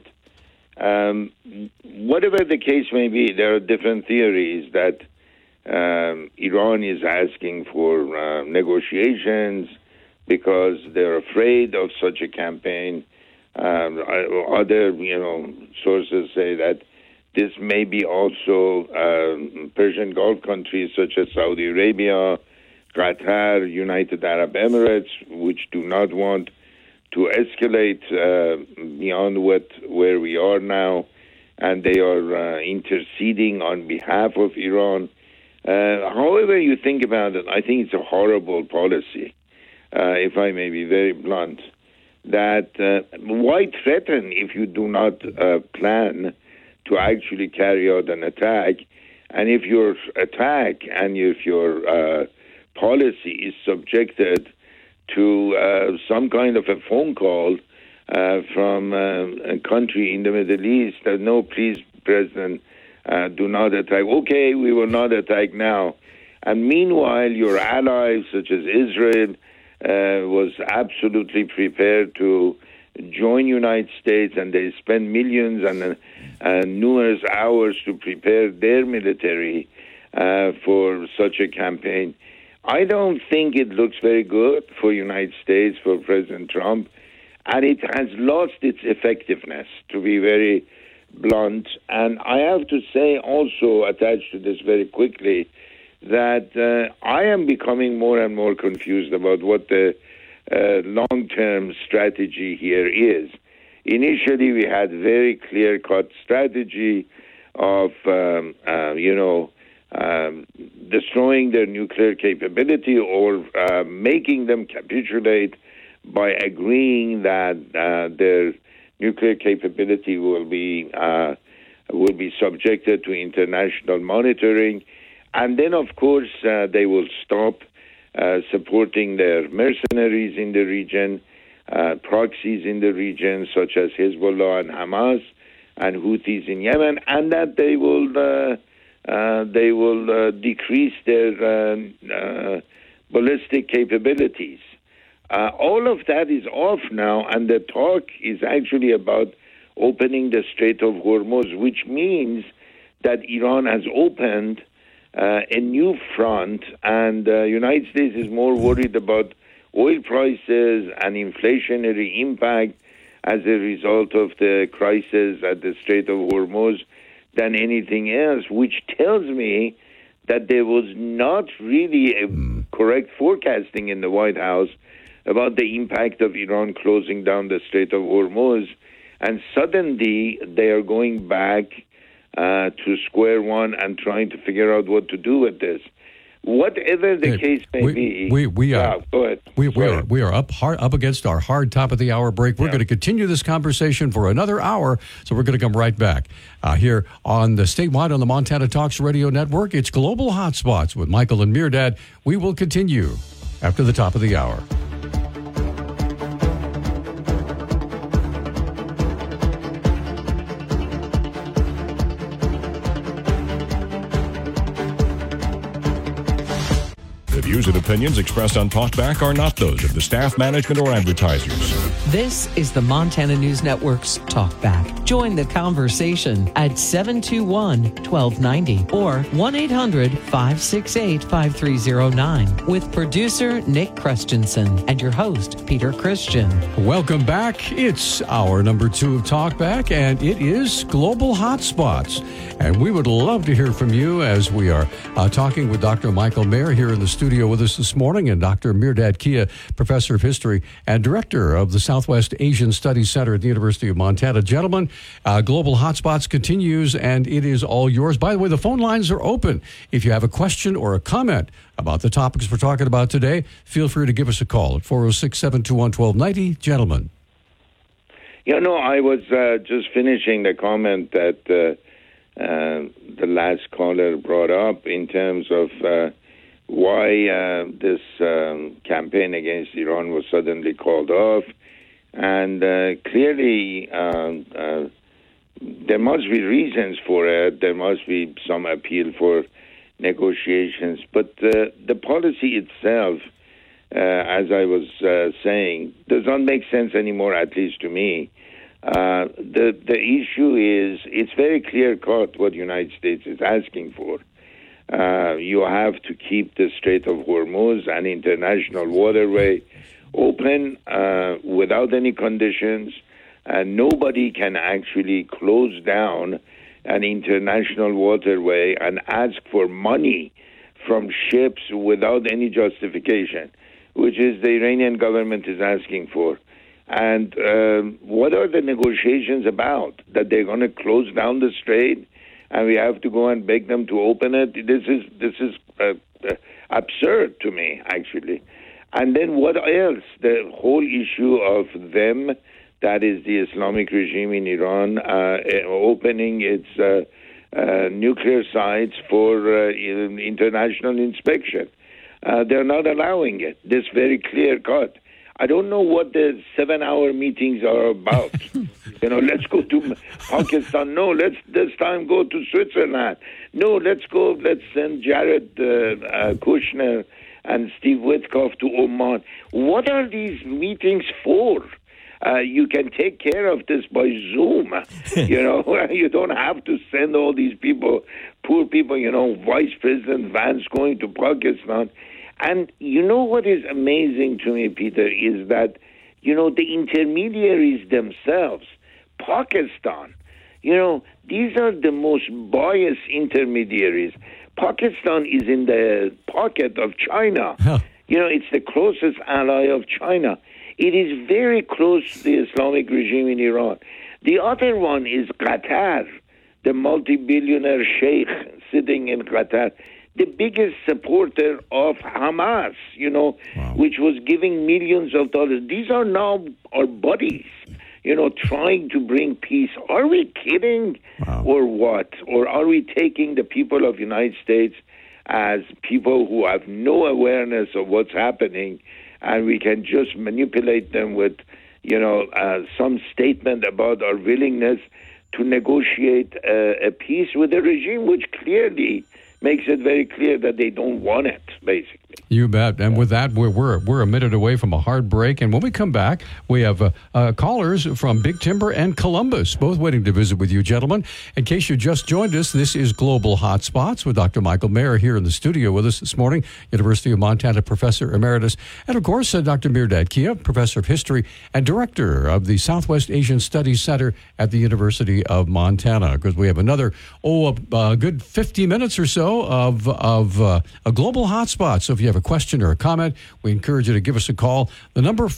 Whatever the case may be, there are different theories that Iran is asking for negotiations because they're afraid of such a campaign. Other, sources say that this may be also Persian Gulf countries such as Saudi Arabia, Qatar, United Arab Emirates, which do not want to escalate beyond where we are now, and they are interceding on behalf of Iran. However you think about it, I think it's a horrible policy, if I may be very blunt, that why threaten if you do not plan to actually carry out an attack? And if your attack and if your policy is subjected to some kind of a phone call from a country in the Middle East that, no, please, President, do not attack. Okay, we will not attack now. And meanwhile, your allies, such as Israel, was absolutely prepared to join United States, and they spend millions and numerous hours to prepare their military for such a campaign. I don't think it looks very good for United States, for President Trump, and it has lost its effectiveness, to be very blunt. And I have to say also, attached to this very quickly, that I am becoming more and more confused about what the long-term strategy here is. Initially, we had very clear-cut strategy of, destroying their nuclear capability or making them capitulate by agreeing that their nuclear capability will be subjected to international monitoring. And then, of course, they will stop supporting their mercenaries in the region, proxies in the region, such as Hezbollah and Hamas and Houthis in Yemen, and that they will decrease their ballistic capabilities. All of that is off now, and the talk is actually about opening the Strait of Hormuz, which means that Iran has opened a new front, and the United States is more worried about oil prices and inflationary impact as a result of the crisis at the Strait of Hormuz than anything else, which tells me that there was not really a correct forecasting in the White House about the impact of Iran closing down the Strait of Hormuz, and suddenly they are going back to square one and trying to figure out what to do with this. Whatever the case may be. We are go ahead. We are up against our hard top of the hour break. We're going to continue this conversation for another hour, so we're going to come right back here on the statewide on the Montana Talks Radio Network. It's Global Hotspots with Michael and Mirdad. We will continue after the top of the hour. The views and opinions expressed on Talkback are not those of the staff, management, or advertisers. This is the Montana News Network's Talk Back. Join the conversation at 721-1290 or 1-800-568-5309 with producer Nick Christensen and your host, Peter Christian. Welcome back. It's hour number 2 of Talk Back, and it is Global Hotspots. And we would love to hear from you as we are talking with Dr. Michael Mayer here in the studio with us this morning, and Dr. Mirdad Kia, Professor of History and Director of the Southwest Asian Studies Center at the University of Montana. Gentlemen, Global Hotspots continues, and it is all yours. By the way, the phone lines are open. If you have a question or a comment about the topics we're talking about today, feel free to give us a call at 406-721-1290. Gentlemen. I was just finishing the comment that the last caller brought up in terms of why this campaign against Iran was suddenly called off. And clearly, there must be reasons for it. There must be some appeal for negotiations. But the policy itself, as I was saying, does not make sense anymore, at least to me. The issue is, it's very clear-cut what the United States is asking for. You have to keep the Strait of Hormuz, an international waterway, open without any conditions. Nobody can actually close down an international waterway and ask for money from ships without any justification, which is the Iranian government is asking for. And what are the negotiations about? That they're going to close down the strait and we have to go and beg them to open it? This is absurd to me, actually. And then what else? The whole issue of them, that is the Islamic regime in Iran, opening its nuclear sites for international inspection. They're not allowing it. This very clear cut. I don't know what the 7-hour meetings are about. Let's go to Pakistan. No, let's this time go to Switzerland. No, let's send Jared Kushner and Steve Witkoff to Oman. What are these meetings for? You can take care of this by Zoom. You don't have to send all these people, poor people, Vice President Vance going to Pakistan. And what is amazing to me, Peter, is that, the intermediaries themselves, Pakistan, these are the most biased intermediaries. Pakistan is in the pocket of China. Huh. It's the closest ally of China. It is very close to the Islamic regime in Iran. The other one is Qatar, the multi-billionaire sheikh sitting in Qatar, the biggest supporter of Hamas, which was giving millions of dollars. These are now our buddies, trying to bring peace. Are we kidding or what? Or are we taking the people of the United States as people who have no awareness of what's happening, and we can just manipulate them with, some statement about our willingness to negotiate a peace with a regime which clearly makes it very clear that they don't want it, basically. You bet. And with that, we're a minute away from a hard break. And when we come back, we have callers from Big Timber and Columbus, both waiting to visit with you, gentlemen. In case you just joined us, this is Global Hotspots with Dr. Michael Mayer here in the studio with us this morning, University of Montana Professor Emeritus. And, of course, Dr. Mirdad Kia, Professor of History and Director of the Southwest Asian Studies Center at the University of Montana. Because we have another, a good 50 minutes or so of a Global Hotspot. So if you have a question or a comment, we encourage you to give us a call. The number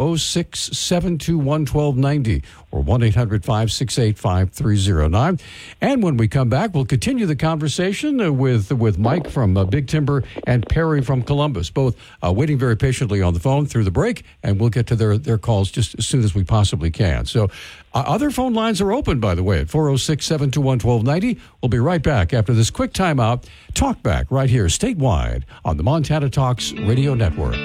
406-721-1290 or 1-800-568-5309. And when we come back, we'll continue the conversation with Mike from Big Timber and Perry from Columbus, both waiting very patiently on the phone through the break, and we'll get to their calls just as soon as we possibly can. So other phone lines are open, by the way, at 406-721-1290. We'll be right back after this quick timeout. Talk back right here statewide on the Montana Talks Radio Network.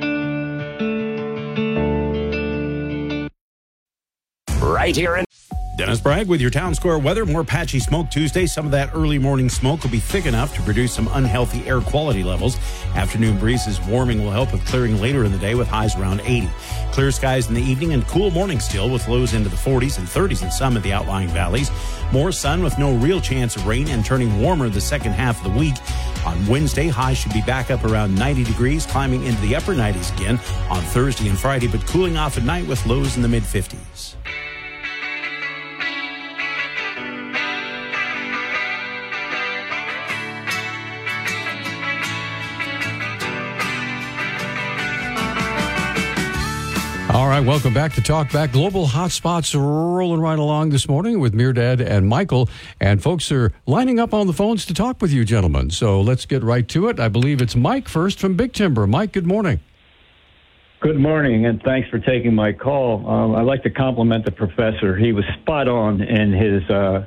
Right here in Dennis Bragg with your Town Square weather. More patchy smoke Tuesday. Some of that early morning smoke will be thick enough to produce some unhealthy air quality levels. Afternoon breezes warming will help with clearing later in the day with highs around 80. Clear skies in the evening and cool morning still with lows into the 40s and 30s in some of the outlying valleys. More sun with no real chance of rain and turning warmer the second half of the week. On Wednesday, highs should be back up around 90 degrees, climbing into the upper 90s again on Thursday and Friday, but cooling off at night with lows in the mid-50s. All right, welcome back to Talk Back. Global hotspots rolling right along this morning with Mirdad and Michael. And folks are lining up on the phones to talk with you, gentlemen. So let's get right to it. I believe it's Mike first from Big Timber. Mike, good morning. Good morning, and thanks for taking my call. I'd like to compliment the professor. He was spot on in his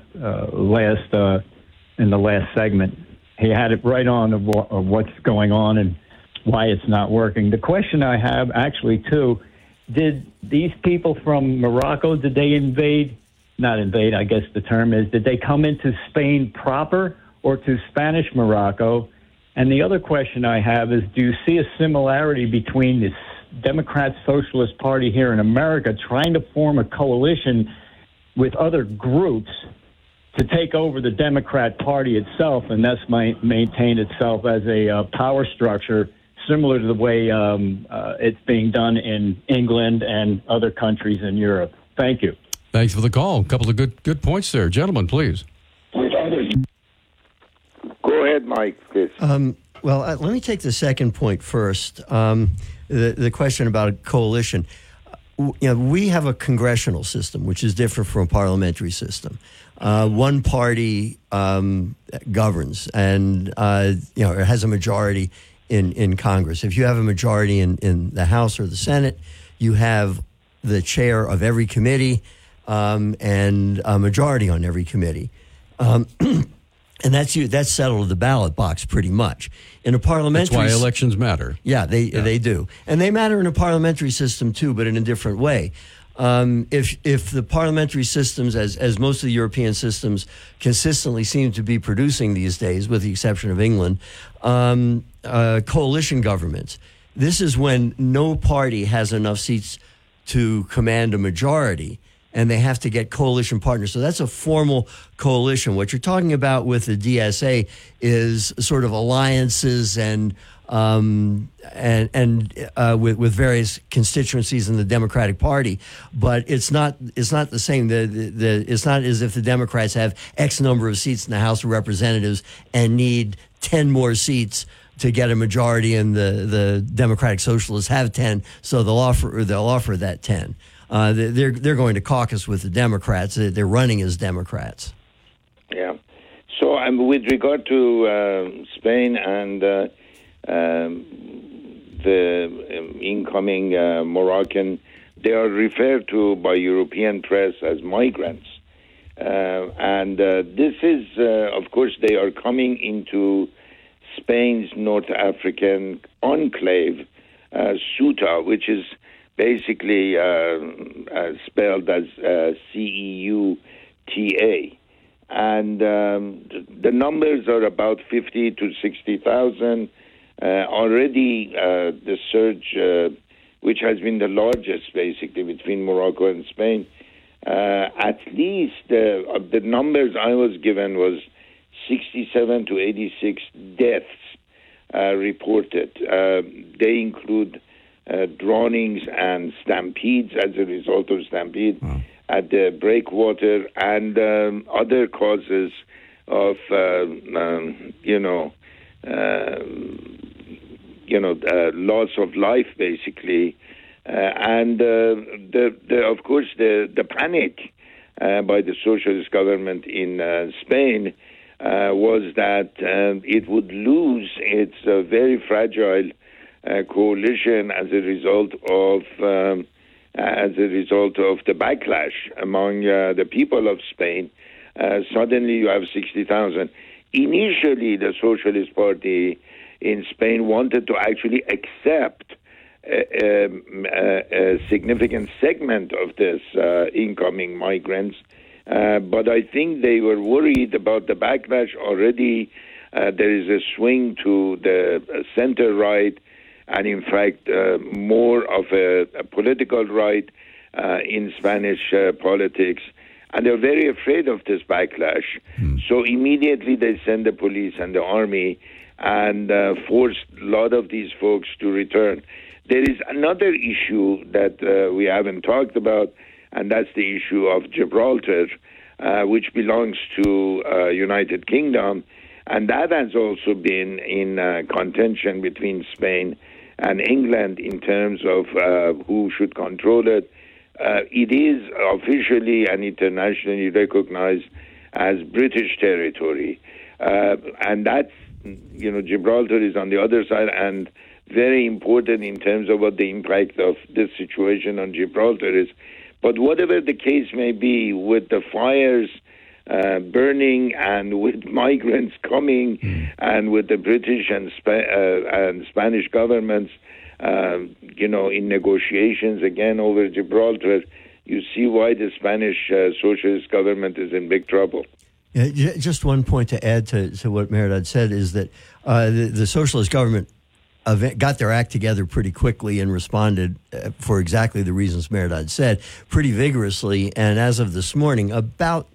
in the last segment. He had it right on of what's going on and why it's not working. The question I have, actually, too, did these people from Morocco, did they not invade, I guess the term is, did they come into Spain proper or to Spanish Morocco? And the other question I have is, do you see a similarity between the Democrat Socialist Party here in America trying to form a coalition with other groups to take over the Democrat Party itself and thus maintain itself as a power structure similar to the way it's being done in England and other countries in Europe? Thank you. Thanks for the call. A couple of good points there. Gentlemen, please. Go ahead, Mike, please. Let me take the second point first. The question about a coalition. We have a congressional system, which is different from a parliamentary system. One party governs and it has a majority in Congress. If you have a majority in the House or the Senate, you have the chair of every committee and a majority on every committee. And that's settled at the ballot box pretty much. In a parliamentary... That's why elections matter. Yeah, they do. And they matter in a parliamentary system too, but in a different way. If the parliamentary systems, as most of the European systems consistently seem to be producing these days, with the exception of England, coalition governments, this is when no party has enough seats to command a majority, and they have to get coalition partners. So that's a formal coalition. What you're talking about with the DSA is sort of alliances and with various constituencies in the Democratic Party, but it's not the same. It's not as if the Democrats have X number of seats in the House of Representatives and need 10 more seats to get a majority, and the Democratic Socialists have 10, so they'll offer that 10. They're going to caucus with the Democrats. They're running as Democrats. Yeah. So with regard to Spain and the incoming Moroccan, they are referred to by European press as migrants. And this is, of course, they are coming into Spain's North African enclave, Ceuta, which is basically spelled as C-E-U-T-A. And the numbers are about 50 to 60,000. Already the surge, which has been the largest basically between Morocco and Spain, at least the numbers I was given was 67 to 86 deaths reported. They include drownings and stampedes as a result of stampede at the breakwater and other causes of loss of life basically, and of course the panic by the socialist government in Spain was that it would lose its very fragile coalition as a result of the backlash among the people of Spain. Suddenly you have 60,000. Initially, the Socialist Party in Spain wanted to actually accept a significant segment of this incoming migrants But I think they were worried about the backlash already. There is a swing to the center right, and in fact, more of a political right in Spanish politics. And they're very afraid of this backlash. So immediately they send the police and the army and forced a lot of these folks to return. There is another issue that we haven't talked about, and that's the issue of Gibraltar, which belongs to United Kingdom. And that has also been in contention between Spain and England in terms of who should control it. It is officially and internationally recognized as British territory. And that's, Gibraltar is on the other side and very important in terms of what the impact of this situation on Gibraltar is. But whatever the case may be, with the fires burning and with migrants coming and with the British and Spanish governments, in negotiations again over Gibraltar, you see why the Spanish socialist government is in big trouble. Yeah, just one point to add to what Mehrdad said is that the socialist government got their act together pretty quickly and responded for exactly the reasons Mehrdad said, pretty vigorously. And as of this morning, about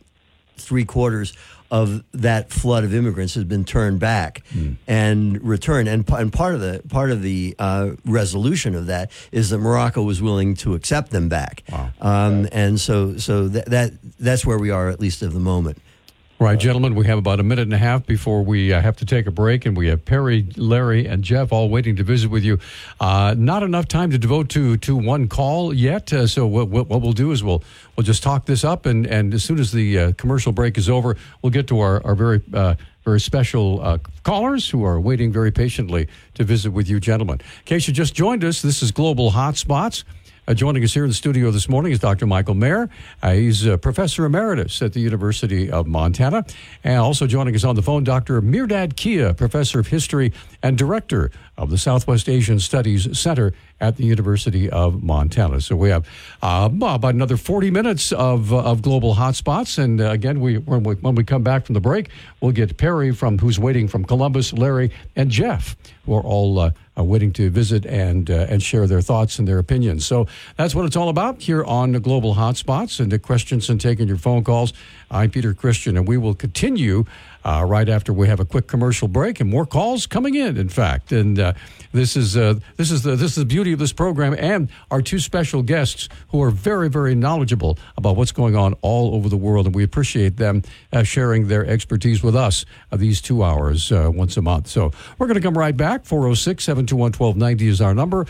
3/4 of that flood of immigrants has been turned back and returned. And part of the resolution of that is that Morocco was willing to accept them back. Wow. And so that's where we are, at least at the moment. Right, gentlemen, we have about a minute and a half before we have to take a break, and we have Perry, Larry, and Jeff all waiting to visit with you. Not enough time to devote to one call yet, so what we'll do is we'll just talk this up, and as soon as the commercial break is over, we'll get to our very special callers who are waiting very patiently to visit with you, gentlemen. In case you just joined us, this is Global Hotspots. Joining us here in the studio this morning is Dr. Michael Mayer. He's a professor emeritus at the University of Montana. And also joining us on the phone, Dr. Mehrdad Kia, professor of history and director of the Southwest Asian Studies Center at the University of Montana. So we have about another 40 minutes of Global Hotspots. And again, when we come back from the break, we'll get Perry, who's waiting from Columbus, Larry, and Jeff, who are all waiting to visit and share their thoughts and their opinions. So that's what it's all about here on the Global Hotspots. And Nick Christensen taking your phone calls. I'm Peter Christian, and we will continue right after we have a quick commercial break and more calls coming in fact. And this is the beauty of this program and our two special guests who are very, very knowledgeable about what's going on all over the world, and we appreciate them sharing their expertise with us these 2 hours once a month. So we're going to come right back. 406-721-1290 is our number,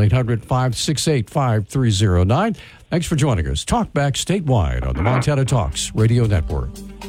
1-800-568-5309. Thanks for joining us. Talk back statewide on the Montana Talks Radio Network.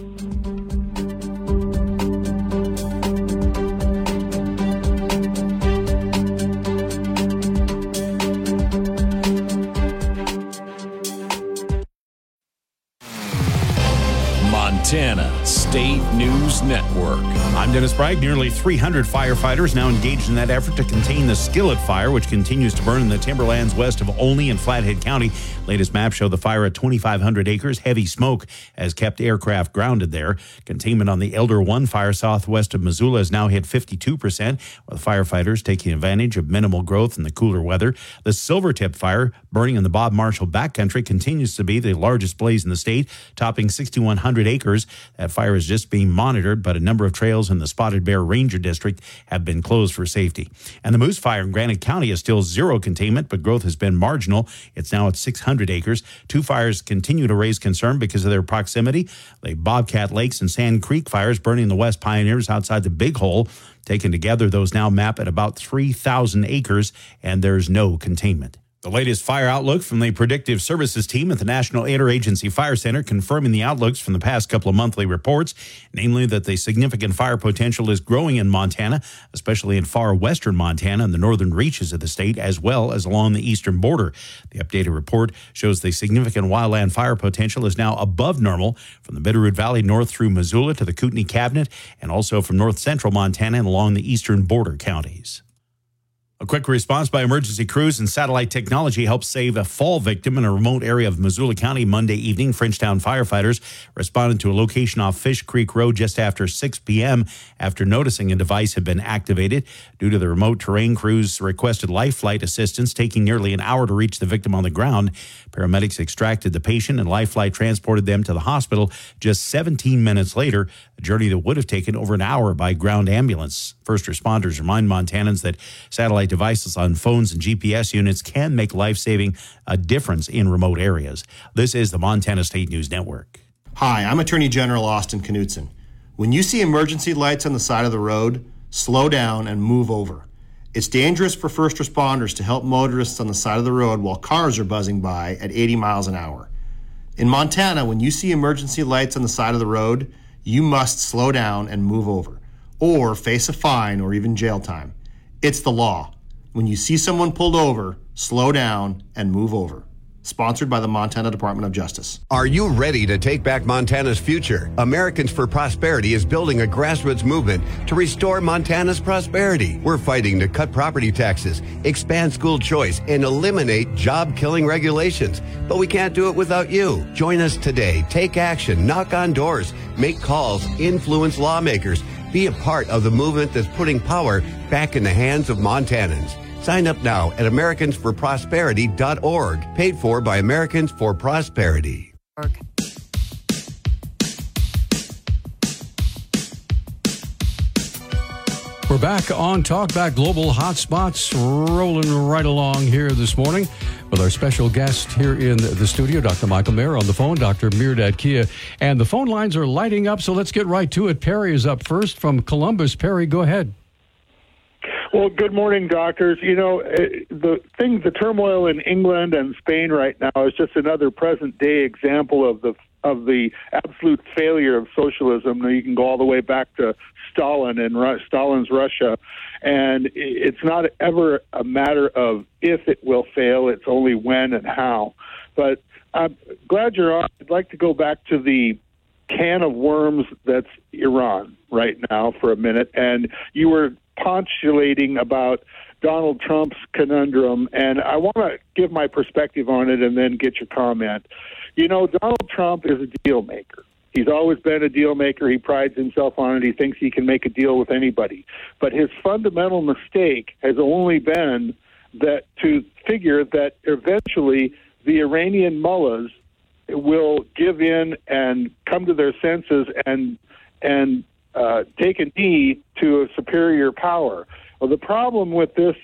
Montana State News Network. I'm Dennis Bragg. Nearly 300 firefighters now engaged in that effort to contain the Skillet Fire, which continues to burn in the timberlands west of Olney and Flathead County. Latest maps show the fire at 2,500 acres. Heavy smoke has kept aircraft grounded there. Containment on the Elder 1 fire southwest of Missoula has now hit 52%, with firefighters taking advantage of minimal growth in the cooler weather. The Silvertip Fire, burning in the Bob Marshall backcountry, continues to be the largest blaze in the state, topping 6,100 acres. That fire is just being monitored, but a number of trails in the Spotted Bear Ranger District have been closed for safety. And the Moose Fire in Granite County is still zero containment, but growth has been marginal. It's now at 600 acres. Two fires continue to raise concern because of their proximity. The Bobcat Lakes and Sand Creek fires burning in the West Pioneers outside the Big Hole. Taken together, those now map at about 3,000 acres, and there's no containment. The latest fire outlook from the Predictive Services team at the National Interagency Fire Center, confirming the outlooks from the past couple of monthly reports, namely that the significant fire potential is growing in Montana, especially in far western Montana and the northern reaches of the state, as well as along the eastern border. The updated report shows the significant wildland fire potential is now above normal from the Bitterroot Valley north through Missoula to the Kootenai Cabinet, and also from north central Montana and along the eastern border counties. A quick response by emergency crews and satellite technology helped save a fall victim in a remote area of Missoula County Monday evening. Frenchtown firefighters responded to a location off Fish Creek Road just after 6 p.m. after noticing a device had been activated. Due to the remote terrain, crews requested life flight assistance, taking nearly an hour to reach the victim on the ground. Paramedics extracted the patient and life flight transported them to the hospital just 17 minutes later, a journey that would have taken over an hour by ground ambulance. First responders remind Montanans that satellite devices on phones and GPS units can make life-saving a difference in remote areas. This is the Montana State News Network. Hi, I'm Attorney General Austin Knudsen. When you see emergency lights on the side of the road, slow down and move over. It's dangerous for first responders to help motorists on the side of the road while cars are buzzing by at 80 miles an hour. In Montana, when you see emergency lights on the side of the road, you must slow down and move over, or face a fine or even jail time. It's the law. When you see someone pulled over, slow down and move over. Sponsored by the Montana Department of Justice. Are you ready to take back Montana's future? Americans for Prosperity is building a grassroots movement to restore Montana's prosperity. We're fighting to cut property taxes, expand school choice, and eliminate job-killing regulations. But we can't do it without you. Join us today. Take action. Knock on doors. Make calls. Influence lawmakers. Be a part of the movement that's putting power back in the hands of Montanans. Sign up now at AmericansForProsperity.org. Paid for by Americans for Prosperity. We're back on Talkback Global Hotspots, rolling right along here this morning with our special guest here in the studio, Dr. Michael Mayer, on the phone, Dr. Mirdad Kia. And the phone lines are lighting up, so let's get right to it. Perry is up first from Columbus. Perry, go ahead. Well, good morning, doctors. You know, the turmoil in England and Spain right now is just another present-day example of the absolute failure of socialism. You can go all the way back to Stalin and Stalin's Russia, and it's not ever a matter of if it will fail; it's only when and how. But I'm glad you're on. I'd like to go back to the can of worms that's Iran right now for a minute, and you were postulating about Donald Trump's conundrum, and I want to give my perspective on it and then get your comment. You know, Donald Trump is a deal maker. He's always been a deal maker. He prides himself on it. He thinks he can make a deal with anybody. But his fundamental mistake has only been that to figure that eventually the Iranian mullahs will give in and come to their senses and take a knee to a superior power. Well, the problem with this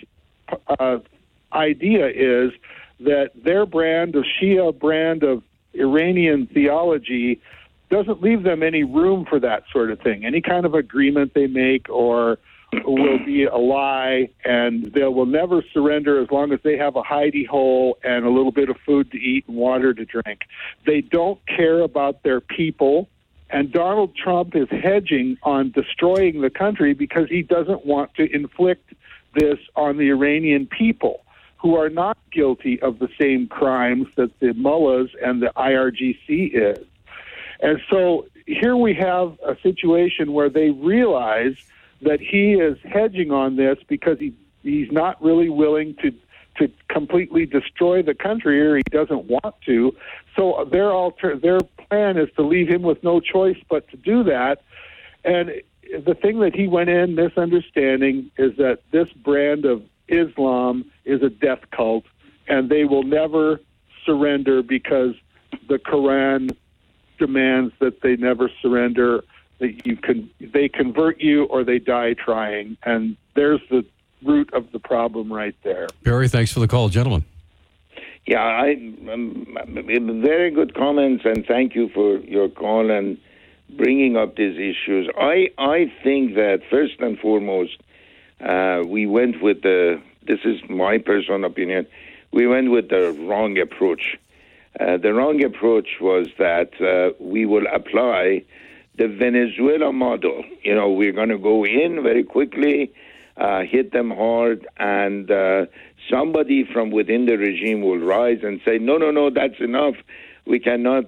idea is that their Shia brand of Iranian theology doesn't leave them any room for that sort of thing. Any kind of agreement they make or will be a lie, and they will never surrender as long as they have a hidey hole and a little bit of food to eat and water to drink. They don't care about their people. And Donald Trump is hedging on destroying the country because he doesn't want to inflict this on the Iranian people, who are not guilty of the same crimes that the mullahs and the IRGC is. And so here we have a situation where they realize that he is hedging on this because he's not really willing to completely destroy the country, or he doesn't want to. So their plan is to leave him with no choice but to do that. And the thing that he went in misunderstanding is that this brand of Islam is a death cult, and they will never surrender because the Quran demands that they never surrender, that they convert you or they die trying. And there's the root of the problem right there. Barry, thanks for the call, gentlemen. Yeah, very good comments, and thank you for your call and bringing up these issues. I think that first and foremost, we went with this is my personal opinion, we went with the wrong approach. The wrong approach was that we will apply the Venezuela model. You know, we're going to go in very quickly, hit them hard, and somebody from within the regime will rise and say, no, that's enough. We cannot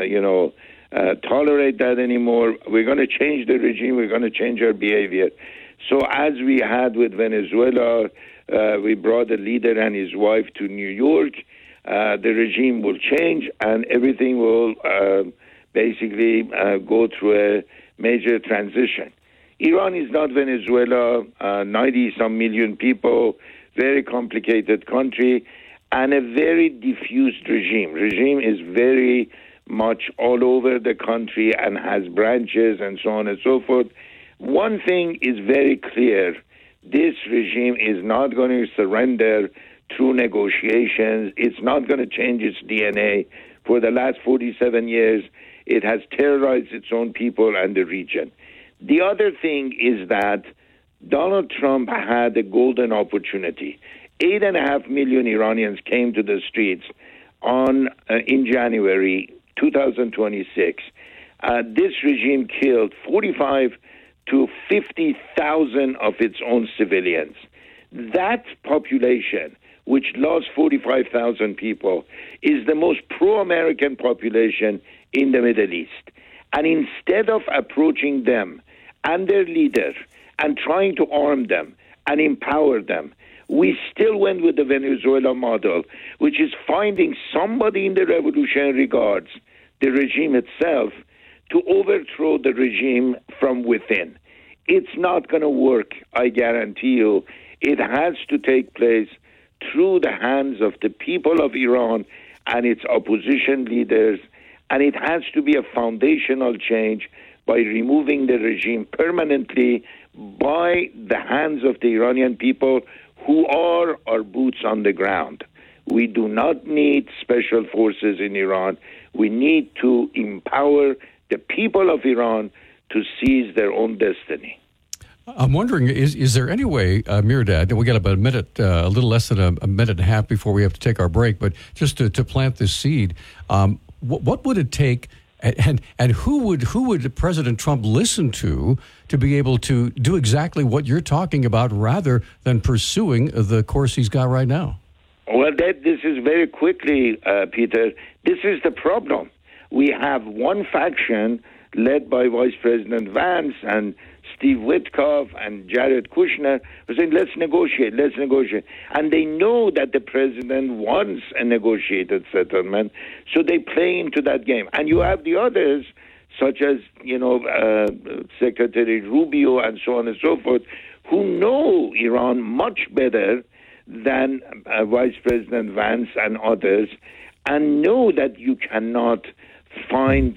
tolerate that anymore. We're going to change the regime. We're going to change our behavior. So as we had with Venezuela, we brought a leader and his wife to New York. The regime will change and everything will basically go through a major transition. Iran is not Venezuela, 90-some million people, very complicated country, and a very diffused regime. Regime is very much all over the country and has branches and so on and so forth. One thing is very clear. This regime is not going to surrender through negotiations. It's not going to change its DNA. For the last 47 years, it has terrorized its own people and the region. The other thing is that Donald Trump had a golden opportunity. 8.5 million Iranians came to the streets in January 2026. This regime killed 45 to 50,000 of its own civilians. That population, which lost 45,000 people, is the most pro-American population in the Middle East. And instead of approaching them and their leaders and trying to arm them and empower them, we still went with the Venezuela model, which is finding somebody in the Revolutionary Guards, the regime itself, to overthrow the regime from within. It's not going to work, I guarantee you. It has to take place through the hands of the people of Iran and its opposition leaders, and it has to be a foundational change by removing the regime permanently by the hands of the Iranian people who are our boots on the ground. We do not need special forces in Iran. We need to empower the people of Iran to seize their own destiny. I'm wondering, is there any way, Mirdad, we got about a minute, a little less than a minute and a half before we have to take our break, but just to plant this seed, what would it take, and who would President Trump listen to be able to do exactly what you're talking about rather than pursuing the course he's got right now? Well, this is very quickly, Peter, this is the problem. We have one faction led by Vice President Vance and Steve Witkoff and Jared Kushner who are saying, let's negotiate. And they know that the president wants a negotiated settlement, so they play into that game. And you have the others, such as, Secretary Rubio and so on and so forth, who know Iran much better than Vice President Vance and others, and know that you cannot find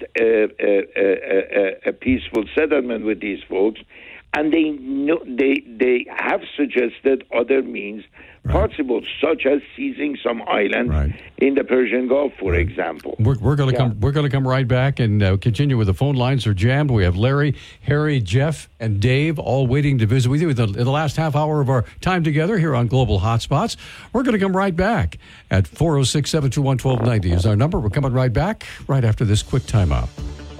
a peaceful settlement with these folks, and they know they have suggested other means possible, such as seizing some island in the Persian Gulf, for example. We're going to come right back and continue with the phone lines are jammed. We have Larry, Harry, Jeff, and Dave all waiting to visit with you in the last half hour of our time together here on Global Hotspots. We're going to come right back at 406-721-1290 is our number. We're coming right back right after this quick timeout.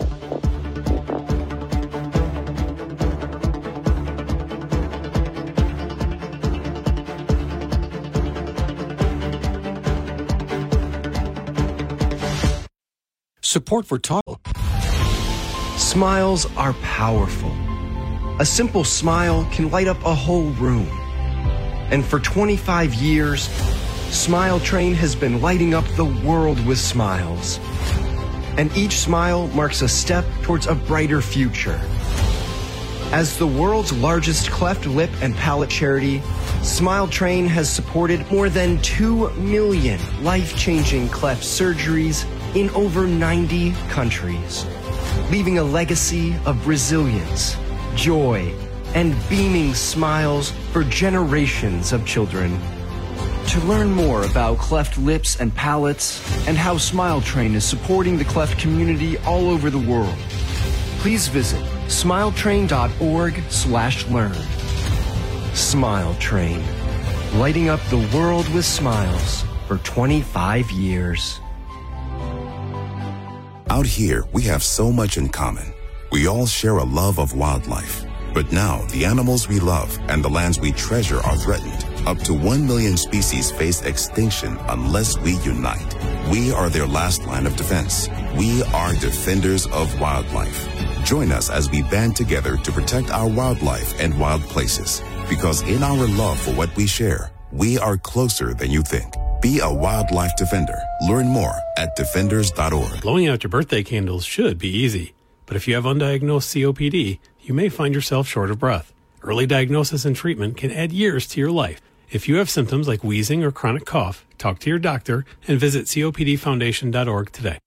Support for Talk. Smiles are powerful. A simple smile can light up a whole room. And for 25 years, Smile Train has been lighting up the world with smiles. And each smile marks a step towards a brighter future. As the world's largest cleft lip and palate charity, Smile Train has supported more than 2 million life-changing cleft surgeries in over 90 countries, leaving a legacy of resilience, joy, and beaming smiles for generations of children. To learn more about cleft lips and palates and how Smile Train is supporting the cleft community all over the world, please visit smiletrain.org/learn. Smile Train, lighting up the world with smiles for 25 years. Out here, we have so much in common. We all share a love of wildlife. But now, the animals we love and the lands we treasure are threatened. Up to 1 million species face extinction unless we unite. We are their last line of defense. We are defenders of wildlife. Join us as we band together to protect our wildlife and wild places. Because in our love for what we share, we are closer than you think. Be a wildlife defender. Learn more at defenders.org. Blowing out your birthday candles should be easy. But if you have undiagnosed COPD, you may find yourself short of breath. Early diagnosis and treatment can add years to your life. If you have symptoms like wheezing or chronic cough, talk to your doctor and visit copdfoundation.org today.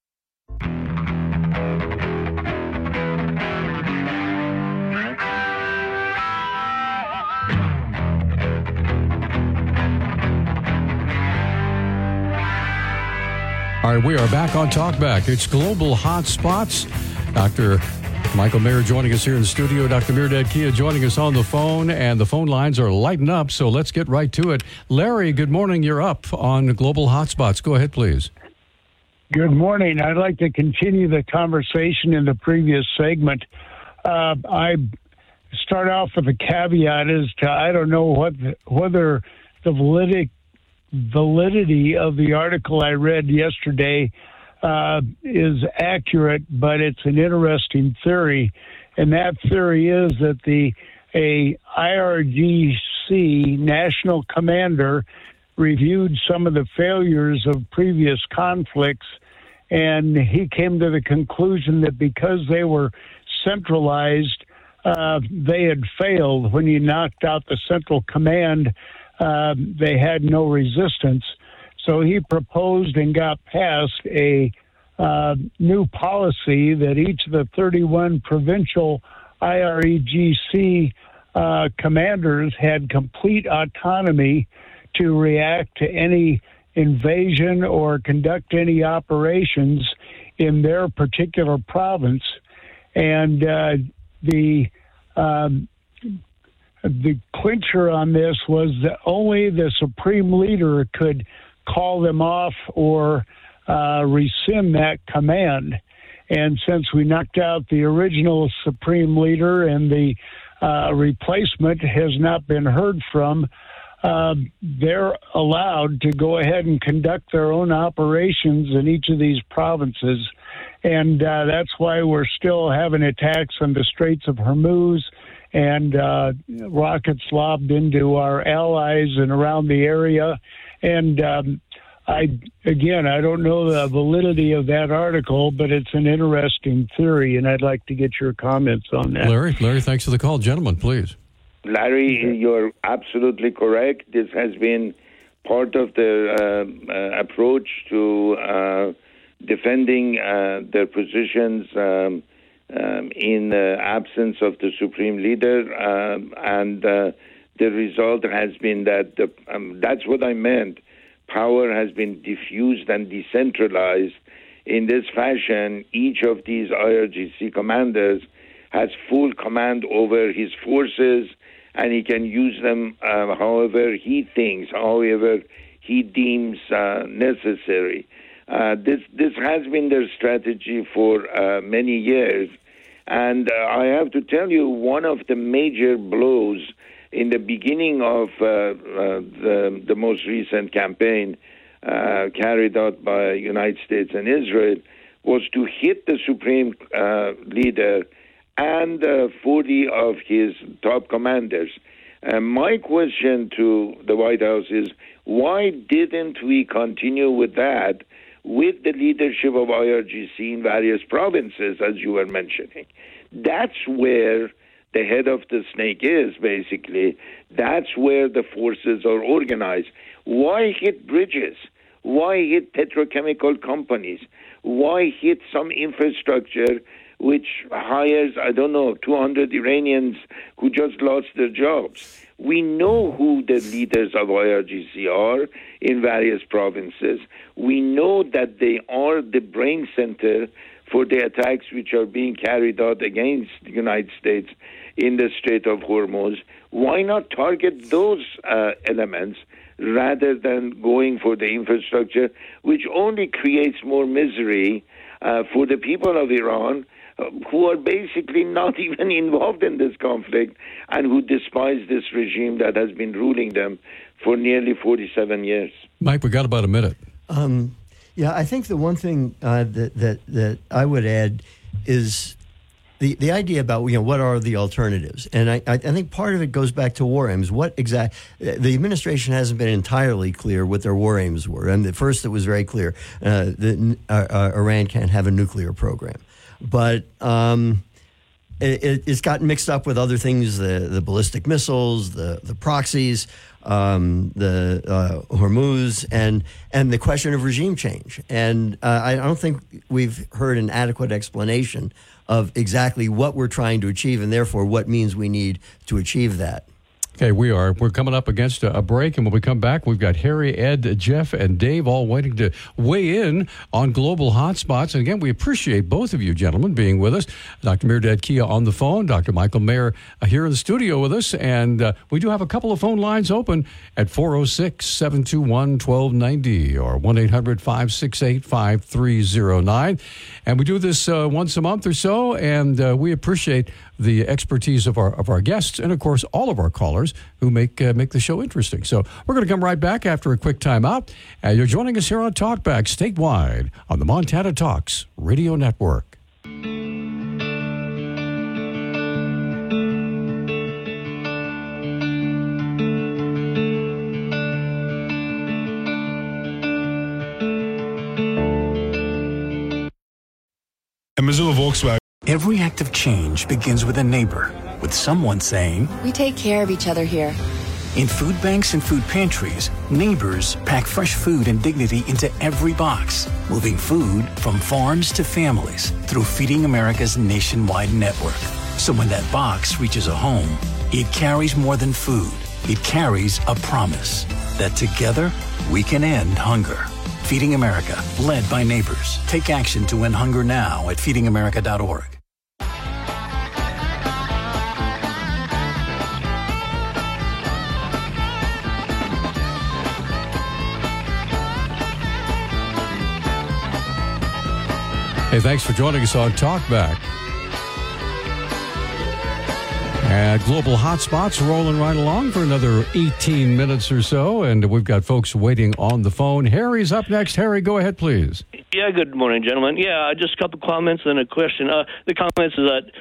All right, we are back on Talkback. It's Global Hot Spots. Dr. Michael Mayer joining us here in the studio. Dr. Mirdad Kia joining us on the phone, and the phone lines are lighting up, so let's get right to it. Larry, good morning. You're up on Global Hot Spots. Go ahead, please. Good morning. I'd like to continue the conversation in the previous segment. I start off with a caveat as to I don't know whether the validity of the article I read yesterday is accurate, but it's an interesting theory. And that theory is that a IRGC national commander reviewed some of the failures of previous conflicts, and he came to the conclusion that because they were centralized, they had failed. When you knocked out the central command, they had no resistance. So he proposed and got passed a new policy that each of the 31 provincial IRGC commanders had complete autonomy to react to any invasion or conduct any operations in their particular province. And the clincher on this was that only the supreme leader could call them off or rescind that command. And since we knocked out the original supreme leader and the replacement has not been heard from, they're allowed to go ahead and conduct their own operations in each of these provinces. And that's why we're still having attacks on the Straits of Hormuz and rockets lobbed into our allies and around the area. And I don't know the validity of that article, but it's an interesting theory, and I'd like to get your comments on that. Larry, thanks for the call. Gentlemen, please. Larry, you're absolutely correct. This has been part of the approach to defending their positions in the absence of the supreme leader, and the result has been that that's what I meant. Power has been diffused and decentralized. In this fashion, each of these IRGC commanders has full command over his forces, and he can use them however he thinks, however he deems necessary. This has been their strategy for many years. And I have to tell you, one of the major blows in the beginning of the most recent campaign carried out by United States and Israel was to hit the supreme leader and 40 of his top commanders. My question to the White House is, why didn't we continue with that with the leadership of IRGC in various provinces, as you were mentioning? That's where the head of the snake is, basically. That's where the forces are organized. Why hit bridges? Why hit petrochemical companies? Why hit some infrastructure which hires, 200 Iranians who just lost their jobs? We know who the leaders of IRGC are in various provinces. We know that they are the brain center for the attacks which are being carried out against the United States in the Strait of Hormuz. Why not target those elements rather than going for the infrastructure, which only creates more misery for the people of Iran, who are basically not even involved in this conflict and who despise this regime that has been ruling them for nearly 47 years. Mike, we got about a minute. I think the one thing that I would add is the idea about what are the alternatives, and I think part of it goes back to war aims. What exact the administration hasn't been entirely clear what their war aims were. And at first, it was very clear that Iran can't have a nuclear program, but it's gotten mixed up with other things: the ballistic missiles, the proxies, the Hormuz, and the question of regime change. And I don't think we've heard an adequate explanation of exactly what we're trying to achieve, and therefore what means we need to achieve that. Okay, we're coming up against a break, and when we come back, we've got Harry, Ed, Jeff, and Dave all waiting to weigh in on global hotspots. And again, we appreciate both of you gentlemen being with us. Dr. Mehrdad Kia on the phone, Dr. Michael Mayer here in the studio with us, and we do have a couple of phone lines open at 406-721-1290 or 1-800-568-5309. And we do this once a month or so, and we appreciate the expertise of our guests and, of course, all of our callers who make the show interesting. So we're going to come right back after a quick timeout. You're joining us here on Talkback statewide on the Montana Talks Radio Network. At Missoula Volkswagen, every act of change begins with a neighbor, with someone saying, "We take care of each other here." In food banks and food pantries, neighbors pack fresh food and dignity into every box, moving food from farms to families through Feeding America's nationwide network. So when that box reaches a home, it carries more than food. It carries a promise that together we can end hunger. Feeding America, led by neighbors. Take action to end hunger now at feedingamerica.org. Hey, thanks for joining us on Talkback. And Global Hotspots rolling right along for another 18 minutes or so, and we've got folks waiting on the phone. Harry's up next. Harry, go ahead, please. Yeah, good morning, gentlemen. Yeah, just a couple comments and a question. The comments is that,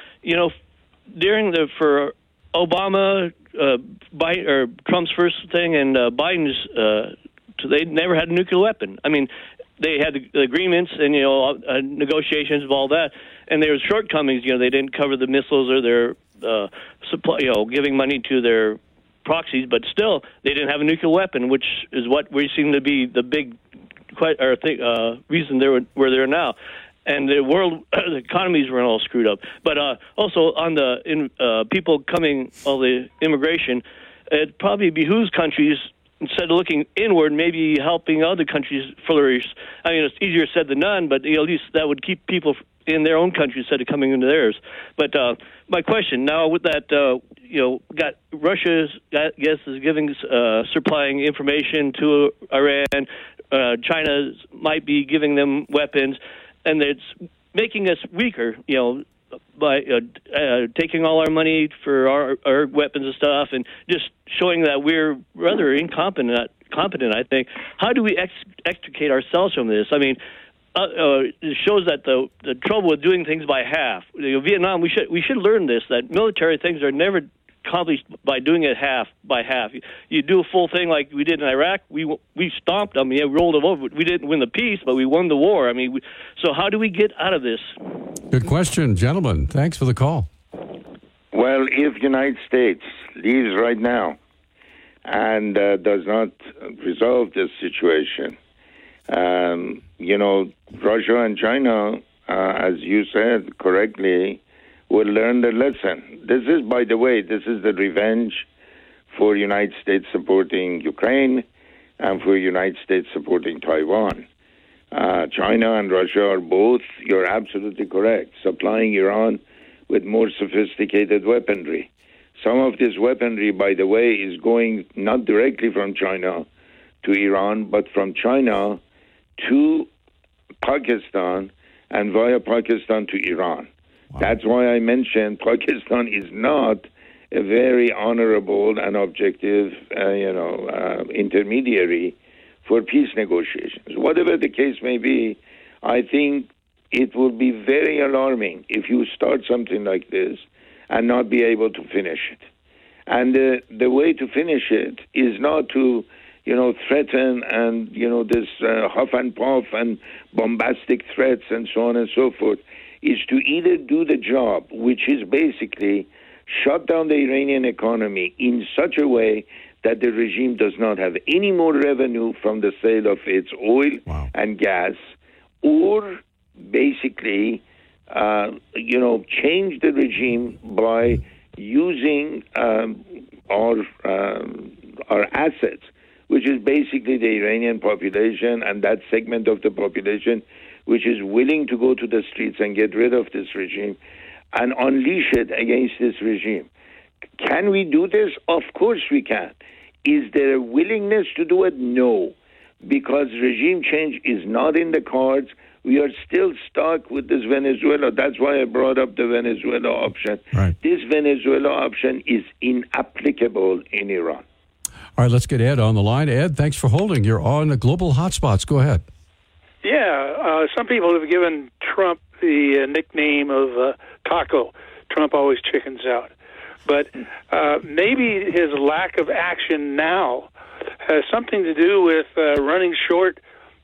for Obama, Biden, or Trump's first thing, and Biden's, they never had a nuclear weapon. I mean, they had the agreements and, negotiations of all that, and there was shortcomings. They didn't cover the missiles or their supply, giving money to their proxies, but still they didn't have a nuclear weapon, which is what we seem to be the big reason where they're now. And the world, the economies were all screwed up. But also on the people coming, all the immigration, it probably behooves countries, instead of looking inward, maybe helping other countries flourish. I mean, it's easier said than done, but at least that would keep people in their own country instead of coming into theirs. But my question now, with that, got Russia's, I guess, is giving, supplying information to Iran. China might be giving them weapons, and it's making us weaker, by taking all our money for our weapons and stuff, and just showing that we're rather incompetent, I think. How do we extricate ourselves from this? I mean, it shows that the trouble with doing things by half. Vietnam, we should learn this, that military things are never accomplished by doing it half by half. You do a full thing like we did in Iraq. We stomped them. We rolled them over. We didn't win the peace, but we won the war. I mean, so how do we get out of this? Good question, gentlemen. Thanks for the call. Well, if the United States leaves right now and does not resolve this situation, Russia and China, as you said correctly, will learn their lesson. This is, by the way, the revenge for United States supporting Ukraine and for United States supporting Taiwan. China and Russia are both, you're absolutely correct, supplying Iran with more sophisticated weaponry. Some of this weaponry, by the way, is going not directly from China to Iran, but from China to Pakistan and via Pakistan to Iran. Wow. That's why I mentioned Pakistan is not a very honorable and objective, intermediary for peace negotiations. Whatever the case may be, I think it will be very alarming if you start something like this and not be able to finish it. And the way to finish it is not to, threaten and, this huff and puff and bombastic threats and so on and so forth, is to either do the job, which is basically shut down the Iranian economy in such a way that the regime does not have any more revenue from the sale of its oil and gas, or basically, change the regime by using our assets, which is basically the Iranian population and that segment of the population which is willing to go to the streets and get rid of this regime and unleash it against this regime. Can we do this? Of course we can. Is there a willingness to do it? No, because regime change is not in the cards. We are still stuck with this Venezuela. That's why I brought up the Venezuela option. Right. This Venezuela option is inapplicable in Iran. All right, let's get Ed on the line. Ed, thanks for holding. You're on the Global Hotspots. Go ahead. Yeah, some people have given Trump the nickname of Taco. Trump always chickens out. But maybe his lack of action now has something to do with running short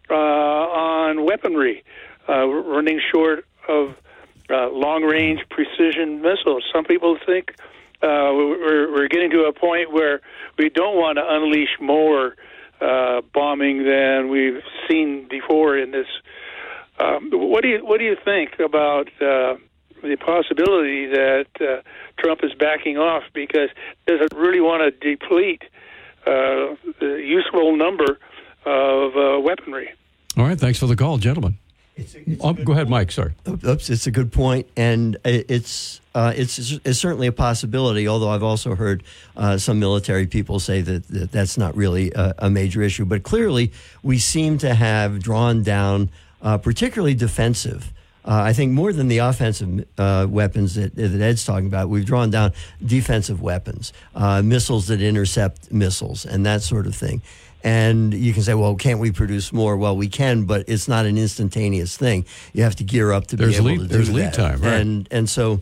on weaponry, running short of long-range precision missiles. Some people think we're getting to a point where we don't want to unleash more bombing than we've seen before in this. What do you think about the possibility that Trump is backing off because he doesn't really want to deplete the useful number of weaponry? All right, thanks for the call, gentlemen. Go ahead, Mike. Sorry. Oops, it's a good point, and it's certainly a possibility. Although I've also heard some military people say that that's not really a major issue. But clearly, we seem to have drawn down, particularly defensive. I think more than the offensive weapons that Ed's talking about, we've drawn down defensive weapons, missiles that intercept missiles, and that sort of thing. And you can say, well, can't we produce more? Well, we can, but it's not an instantaneous thing. You have to gear up to be able to do that. There's lead time, right? And so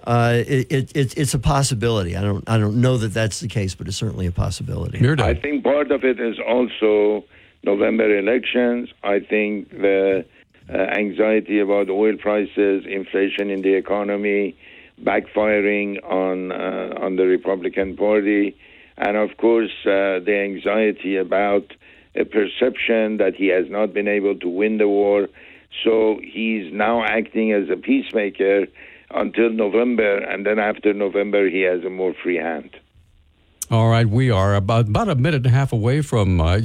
it's a possibility. I don't know that that's the case, but it's certainly a possibility. I think part of it is also November elections. I think the anxiety about oil prices, inflation in the economy, backfiring on the Republican Party. And, of course, the anxiety about a perception that he has not been able to win the war. So he's now acting as a peacemaker until November, and then after November, he has a more free hand. All right, we are about a minute and a half away from. Let's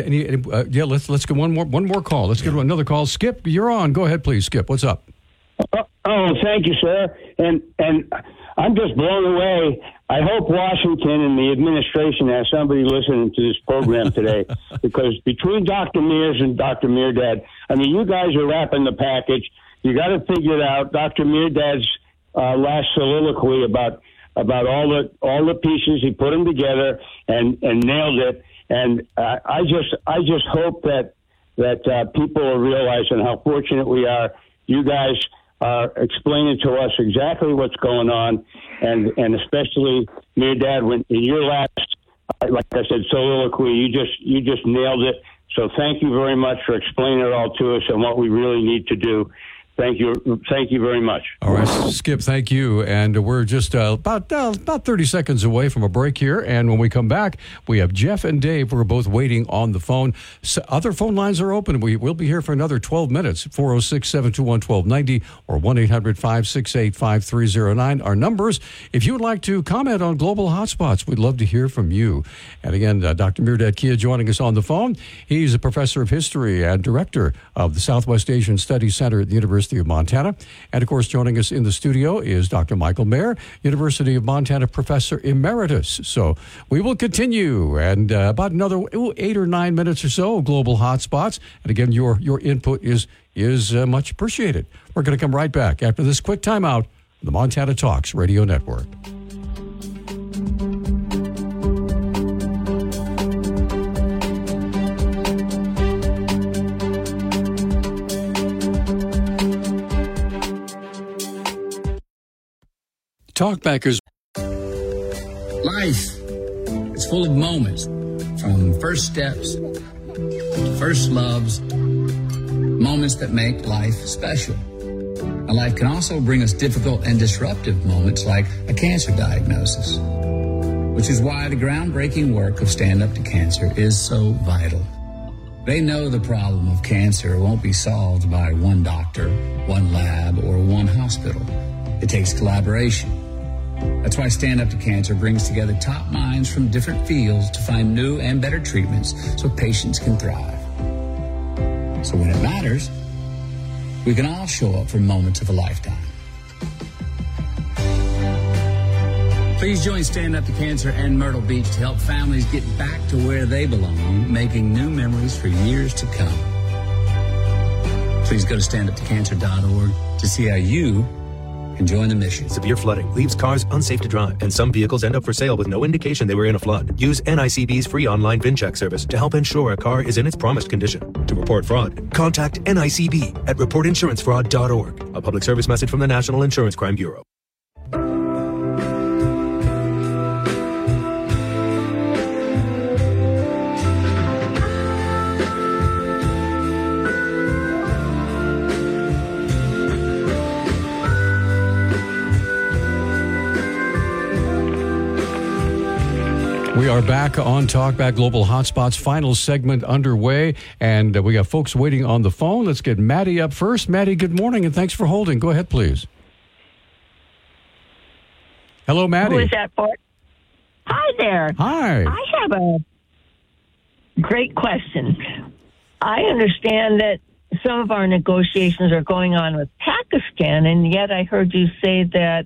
get one more call. Let's get another call. Skip, you're on. Go ahead, please, Skip. What's up? Thank you, sir. And I'm just blown away. I hope Washington and the administration has somebody listening to this program today, because between Dr. Mears and Dr. Mirdad, I mean, you guys are wrapping the package. You got to figure it out. Dr. Mirdad's last soliloquy about all the pieces, he put them together and nailed it. And I just hope that people are realizing how fortunate we are. You guys are explaining to us exactly what's going on, and especially Mirdad, when in your last, like I said, soliloquy, you just nailed it. So thank you very much for explaining it all to us and what we really need to do. Thank you very much. All right, Skip, thank you. And we're just about 30 seconds away from a break here. And when we come back, we have Jeff and Dave who are both waiting on the phone. So other phone lines are open. We'll be here for another 12 minutes, 406-721-1290 or 1-800-568-5309. Our numbers, if you would like to comment on Global Hotspots, we'd love to hear from you. And again, Dr. Mirdad Kia joining us on the phone. He's a professor of history and director of the Southwest Asian Studies Center at the University of Montana. And, of course, joining us in the studio is Dr. Michael Mayer, University of Montana Professor Emeritus. So we will continue, and about another 8 or 9 minutes or so of Global Hotspots. And, again, your input is much appreciated. We're going to come right back after this quick timeout on the Montana Talks Radio Network. Talkbackers. Life is full of moments, from first steps to first loves, moments that make life special. And life can also bring us difficult and disruptive moments like a cancer diagnosis, which is why the groundbreaking work of Stand Up to Cancer is so vital. They know the problem of cancer won't be solved by one doctor, one lab, or one hospital. It takes collaboration. That's why Stand Up to Cancer brings together top minds from different fields to find new and better treatments so patients can thrive. So when it matters, we can all show up for moments of a lifetime. Please join Stand Up to Cancer and Myrtle Beach to help families get back to where they belong, making new memories for years to come. Please go to standuptocancer.org to see how you can join the mission. Severe flooding leaves cars unsafe to drive, and some vehicles end up for sale with no indication they were in a flood. Use NICB's free online VIN check service to help ensure a car is in its promised condition. To report fraud, contact NICB at reportinsurancefraud.org. A public service message from the National Insurance Crime Bureau. We are back on Talkback Global Hotspots, final segment underway, and we got folks waiting on the phone. Let's get Maddie up first. Maddie, good morning, and thanks for holding. Go ahead, please. Hello, Maddie. Who is that for? Hi there. Hi. I have a great question. I understand that some of our negotiations are going on with Pakistan, and yet I heard you say that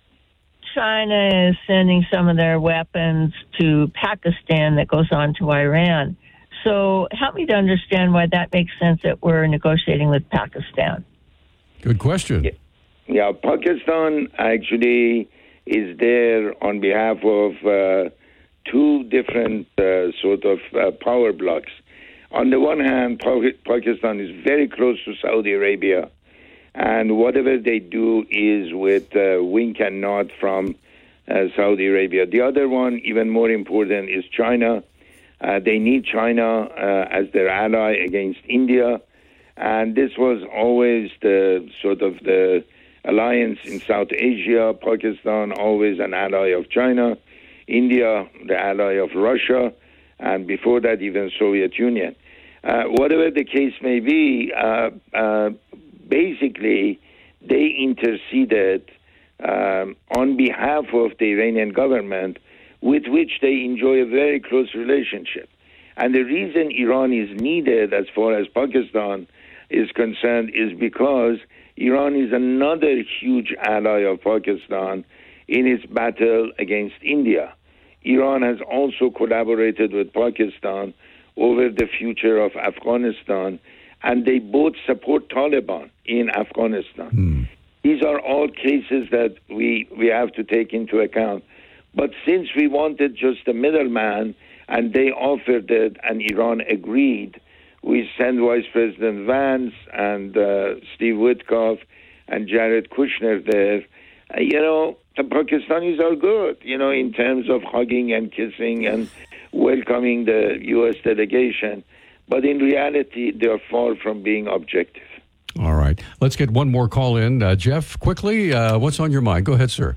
China is sending some of their weapons to Pakistan that goes on to Iran. So help me to understand why that makes sense that we're negotiating with Pakistan. Good question. Yeah, Pakistan actually is there on behalf of two different sort of power blocks. On the one hand, Pakistan is very close to Saudi Arabia, and whatever they do is with wink and nod from Saudi Arabia. The other one, even more important, is China. They need China as their ally against India, and this was always the sort of the alliance in South Asia. Pakistan always an ally of China, India the ally of Russia, and before that even Soviet Union. Whatever the case may be, basically, they interceded on behalf of the Iranian government, with which they enjoy a very close relationship. And the reason Iran is needed as far as Pakistan is concerned is because Iran is another huge ally of Pakistan in its battle against India. Iran has also collaborated with Pakistan over the future of Afghanistan, and they both support Taliban in Afghanistan. These are all cases that we have to take into account. But since we wanted just a middleman, and they offered it, and Iran agreed, we sent Vice President Vance and Steve Witkoff and Jared Kushner there. The Pakistanis are good, in terms of hugging and kissing and welcoming the U.S. delegation. But in reality, they are far from being objective. All right. Let's get one more call in. Jeff, quickly, what's on your mind? Go ahead, sir.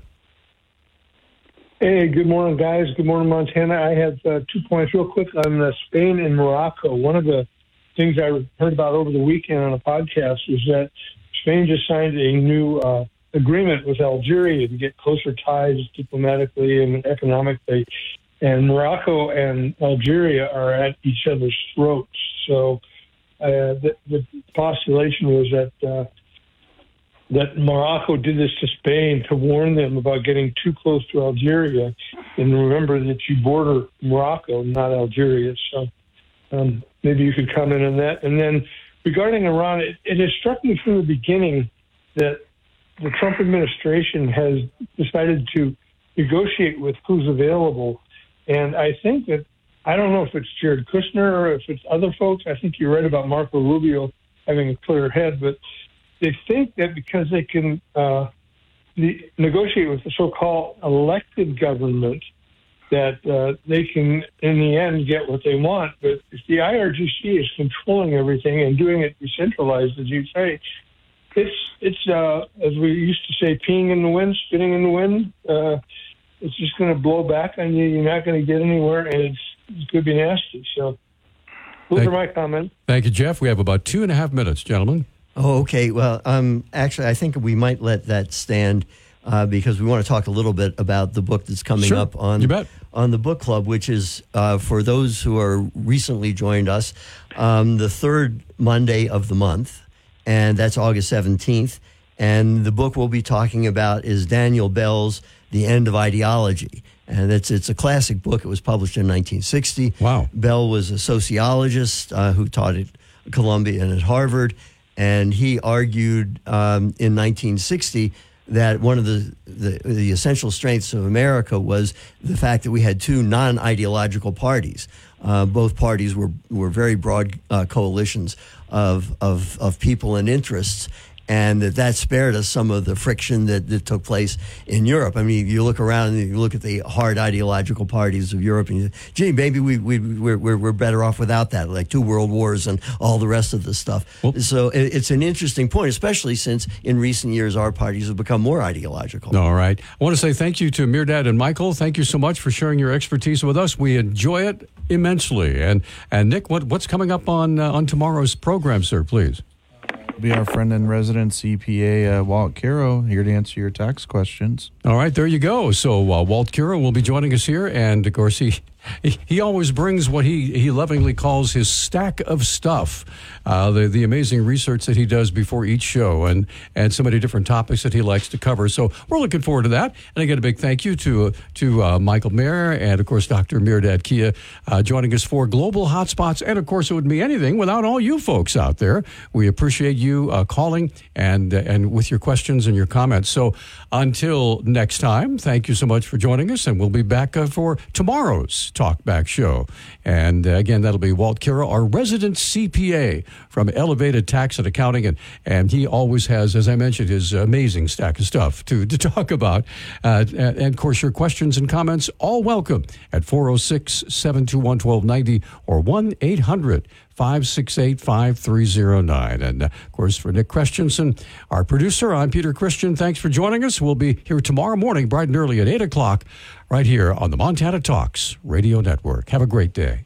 Hey, good morning, guys. Good morning, Montana. I have 2 points real quick on Spain and Morocco. One of the things I heard about over the weekend on a podcast is that Spain just signed a new agreement with Algeria to get closer ties diplomatically and economically. And Morocco and Algeria are at each other's throats. So the postulation was that Morocco did this to Spain to warn them about getting too close to Algeria. And remember that you border Morocco, not Algeria. So maybe you could comment on that. And then regarding Iran, it has struck me from the beginning that the Trump administration has decided to negotiate with who's available. And I think that, I don't know if it's Jared Kushner or if it's other folks. I think you read about Marco Rubio having a clear head, but they think that because they can negotiate with the so-called elected government, that they can, in the end, get what they want. But if the IRGC is controlling everything and doing it decentralized, as you say, it's as we used to say, peeing in the wind, spitting in the wind. It's just going to blow back on you. You're not going to get anywhere, and it could be nasty. So those are my comments. Thank you, Jeff. We have about 2.5 minutes, gentlemen. Oh, okay. Well, actually, I think we might let that stand because we want to talk a little bit about the book that's coming up on the book club, which is for those who are recently joined us, the third Monday of the month, and that's August 17th. And the book we'll be talking about is Daniel Bell's The End of Ideology. And it's a classic book. It was published in 1960. Wow. Bell was a sociologist who taught at Columbia and at Harvard. And he argued in 1960 that one of the essential strengths of America was the fact that we had two non-ideological parties. Both parties were very broad coalitions of people and interests, and that spared us some of the friction that took place in Europe. I mean, you look around and you look at the hard ideological parties of Europe, and you say, gee, maybe we're better off without that, like 2 world wars and all the rest of this stuff. Well, so it's an interesting point, especially since in recent years our parties have become more ideological. All right. I want to say thank you to Mirdad and Michael. Thank you so much for sharing your expertise with us. We enjoy it immensely. And Nick, what's coming up on tomorrow's program, sir, please? Be our friend and resident CPA, Walt Caro, here to answer your tax questions. All right, there you go. So Walt Caro will be joining us here, and of course he always brings what he lovingly calls his stack of stuff, the amazing research that he does before each show, and so many different topics that he likes to cover. So we're looking forward to that. And again, a big thank you to Michael Mayer and, of course, Dr. Mirdad Kia joining us for Global Hotspots. And, of course, it wouldn't be anything without all you folks out there. We appreciate you calling and with your questions and your comments. So until next time, thank you so much for joining us, and we'll be back for tomorrow's Talkback show. And again, that'll be Walt Caro, our resident CPA from Elevated Tax and Accounting. And he always has, as I mentioned, his amazing stack of stuff to talk about. And of course, your questions and comments, all welcome at 406-721-1290 or 1-800-568-5309. And, of course, for Nick Christensen, our producer, I'm Peter Christian. Thanks for joining us. We'll be here tomorrow morning, bright and early at 8 o'clock, right here on the Montana Talks Radio Network. Have a great day.